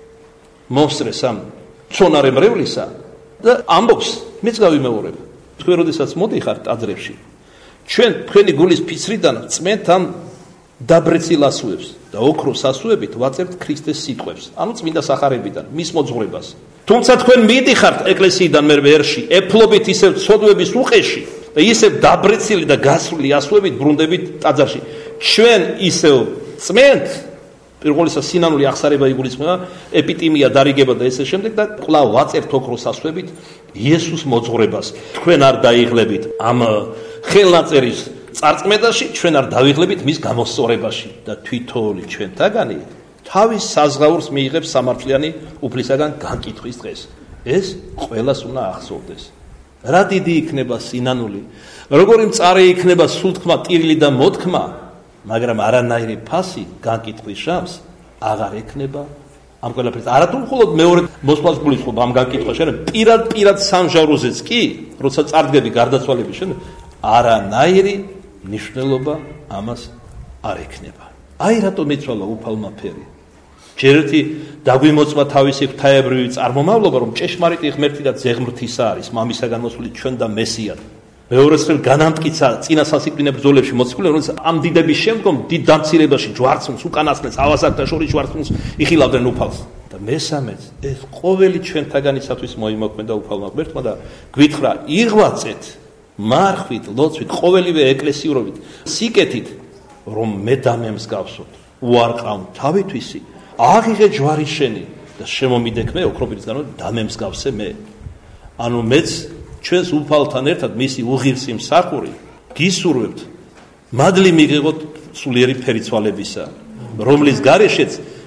მომსწრეს ამ ცონარე მრევლისა და ამბობს, მეც გავიმეორებ. თქვენ როდესაც მოდიხართ ტაძრებში, თქვენი გულის ფიცრიდან წმენთ ამ დაბრეცილ ასუებს და ოქროს ასუებით ვაწერთ ქრისტეს სიტყვებს, ანუ წმინდა სახარებიდან, მის მოძღვრებას. თუმცა თქვენ მიდიხართ ეკლესიიდან მერვე ერში, ეფლობით ისევ ცოდვების უყეში და ისევ დაბრეცილი და გასვლი ასუებით ბრუნდებით ტაძარში. ჩვენ ისევ წმენთ პირველისა სინანული აღსარება იგულისხმება, ეპიტიმია დარიგება და ესე შემდეგ და კვლავ ვაწერთ ოქროს ასუებით იესოს მოძღვრებას. თქვენ არ დაიღლებით ამ ხელნაწერის წარწმედაში, ჩვენ არ დავიღლებით მის გამოსწორებაში და თვითონი ჩვენთაგანი თავის საზღაურს მიიღებს სამართლიანი უფლისაგან განკითხვის დღეს. ეს ყველას უნდა ახსოვდეს. რა დიდი იქნება სინანული, როგორი მწარე იქნება სულთქმა, ტირილი და მოთქმა, მაგრამ არანაირი ფასი განკითხვის შამს აღარ ექნება ამ ყველაფერს. არათუ მხოლოდ მეორე მოსვლას გულისხმობ ამ განკითხვაში, არა პირად სამჟავროზეც კი, როცა წარდგები გარდაცვალების შემდეგ, არანაირი ნიშნულობა ამას არ ექნება. აი რატომ იცვალა უფალმა ფერი. ჯერ ერთი დაგვიმოწმა თავისი ღვთაებრივი წარმომავლობა, რომ ჭეშმარიტი ღმერთი და ზეღმრთისა არის, მამისაგან მოსული ჩვენ და მესიად. მეორეს ხელს განამტკიცა წინა სასიკვდინე ბრძოლებში მოციქულები, რომელიც ამ დიდების შემდგომ დიდ დამცირებაში ჯვარცმს, უკანასკნელს, ავაზაკთა შორის ჯვარცმს იხილავდნენ უფალს. და მესამეც, ეს ყოველი ჩვენთაგანისათვის მოიმოქმედა უფალმა ღმერთმა და გვითხრა, იღვაწეთ მარხვით, ლოცვით, ყოველივე ეკლესიურობით, სიკეთით, რომ მე დამემსგავსოთ, უარყავ თავითვისი, აღიღე ჯვარი შენი და შემომიდექ მე ოქროპირისგანო დამემსგავსე მე. ანუ მეც ჩვენს უფალთან ერთად მისი უღირსი მსახური გისურვებთ, მადლი მიღიღოთ სულიერი ფერიცვალებისა, რომლის გარეშეც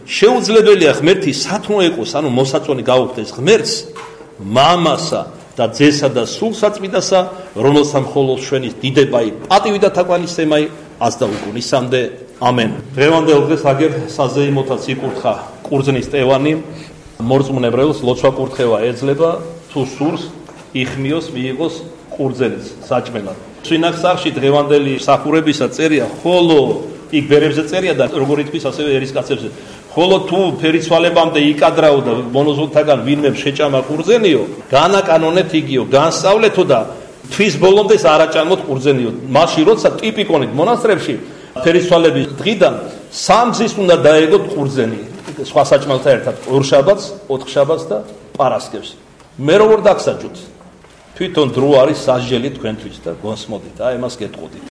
შეუძლებელია ღმერთი სათნო ეყოს, ანუ მოსაწონი გაუხდეს ღმერთს, მამასა და ძესა და სულ საწმინდასა, რომელსაც მხოლოდ ჩვენის დიდებაი, პატივი და თაყვანისცემაი ას და უკუნისამდე. ამენ. დღევანდელ დღეს აგერ საზეიმოთაც იკურთხა ყურძნის ტევანი, მორწმუნებრელს ლოცვა კურთხევა ეძლება, თუ სურს იხმიოს, მიიღოს ყურძენის საჭმელად. სვინახსახში დღევანდელი მსახურებისა წერია, ხოლო იქ ბერებზე წერია და როგორ ითქვის ასევე ერისკაცებზე. ხოლო თუ ფერიცვალებამდე იკადრაო და მონოზონთაგან ვინმე შეჭამა ყურძენიო, განაკანონეთ იგიო, განსწავლეთო და თვის ბოლომდე არ აჭამოთ ყურძენიო. მაშინ როცა ტიპიკონით მონასტრებში ფერიცვალების დღიდან 3 გზის უნდა დაეგოთ ყურძენი, სხვა საჭმელთან ერთად, ორშაბათს, ოთხშაბათს და პარასკევს. მე როგორ დაგსაჯოთ? თვითონ დრო არის სასჯელი თქვენთვის და გონსმოდით, აი ამას გეტყოდით.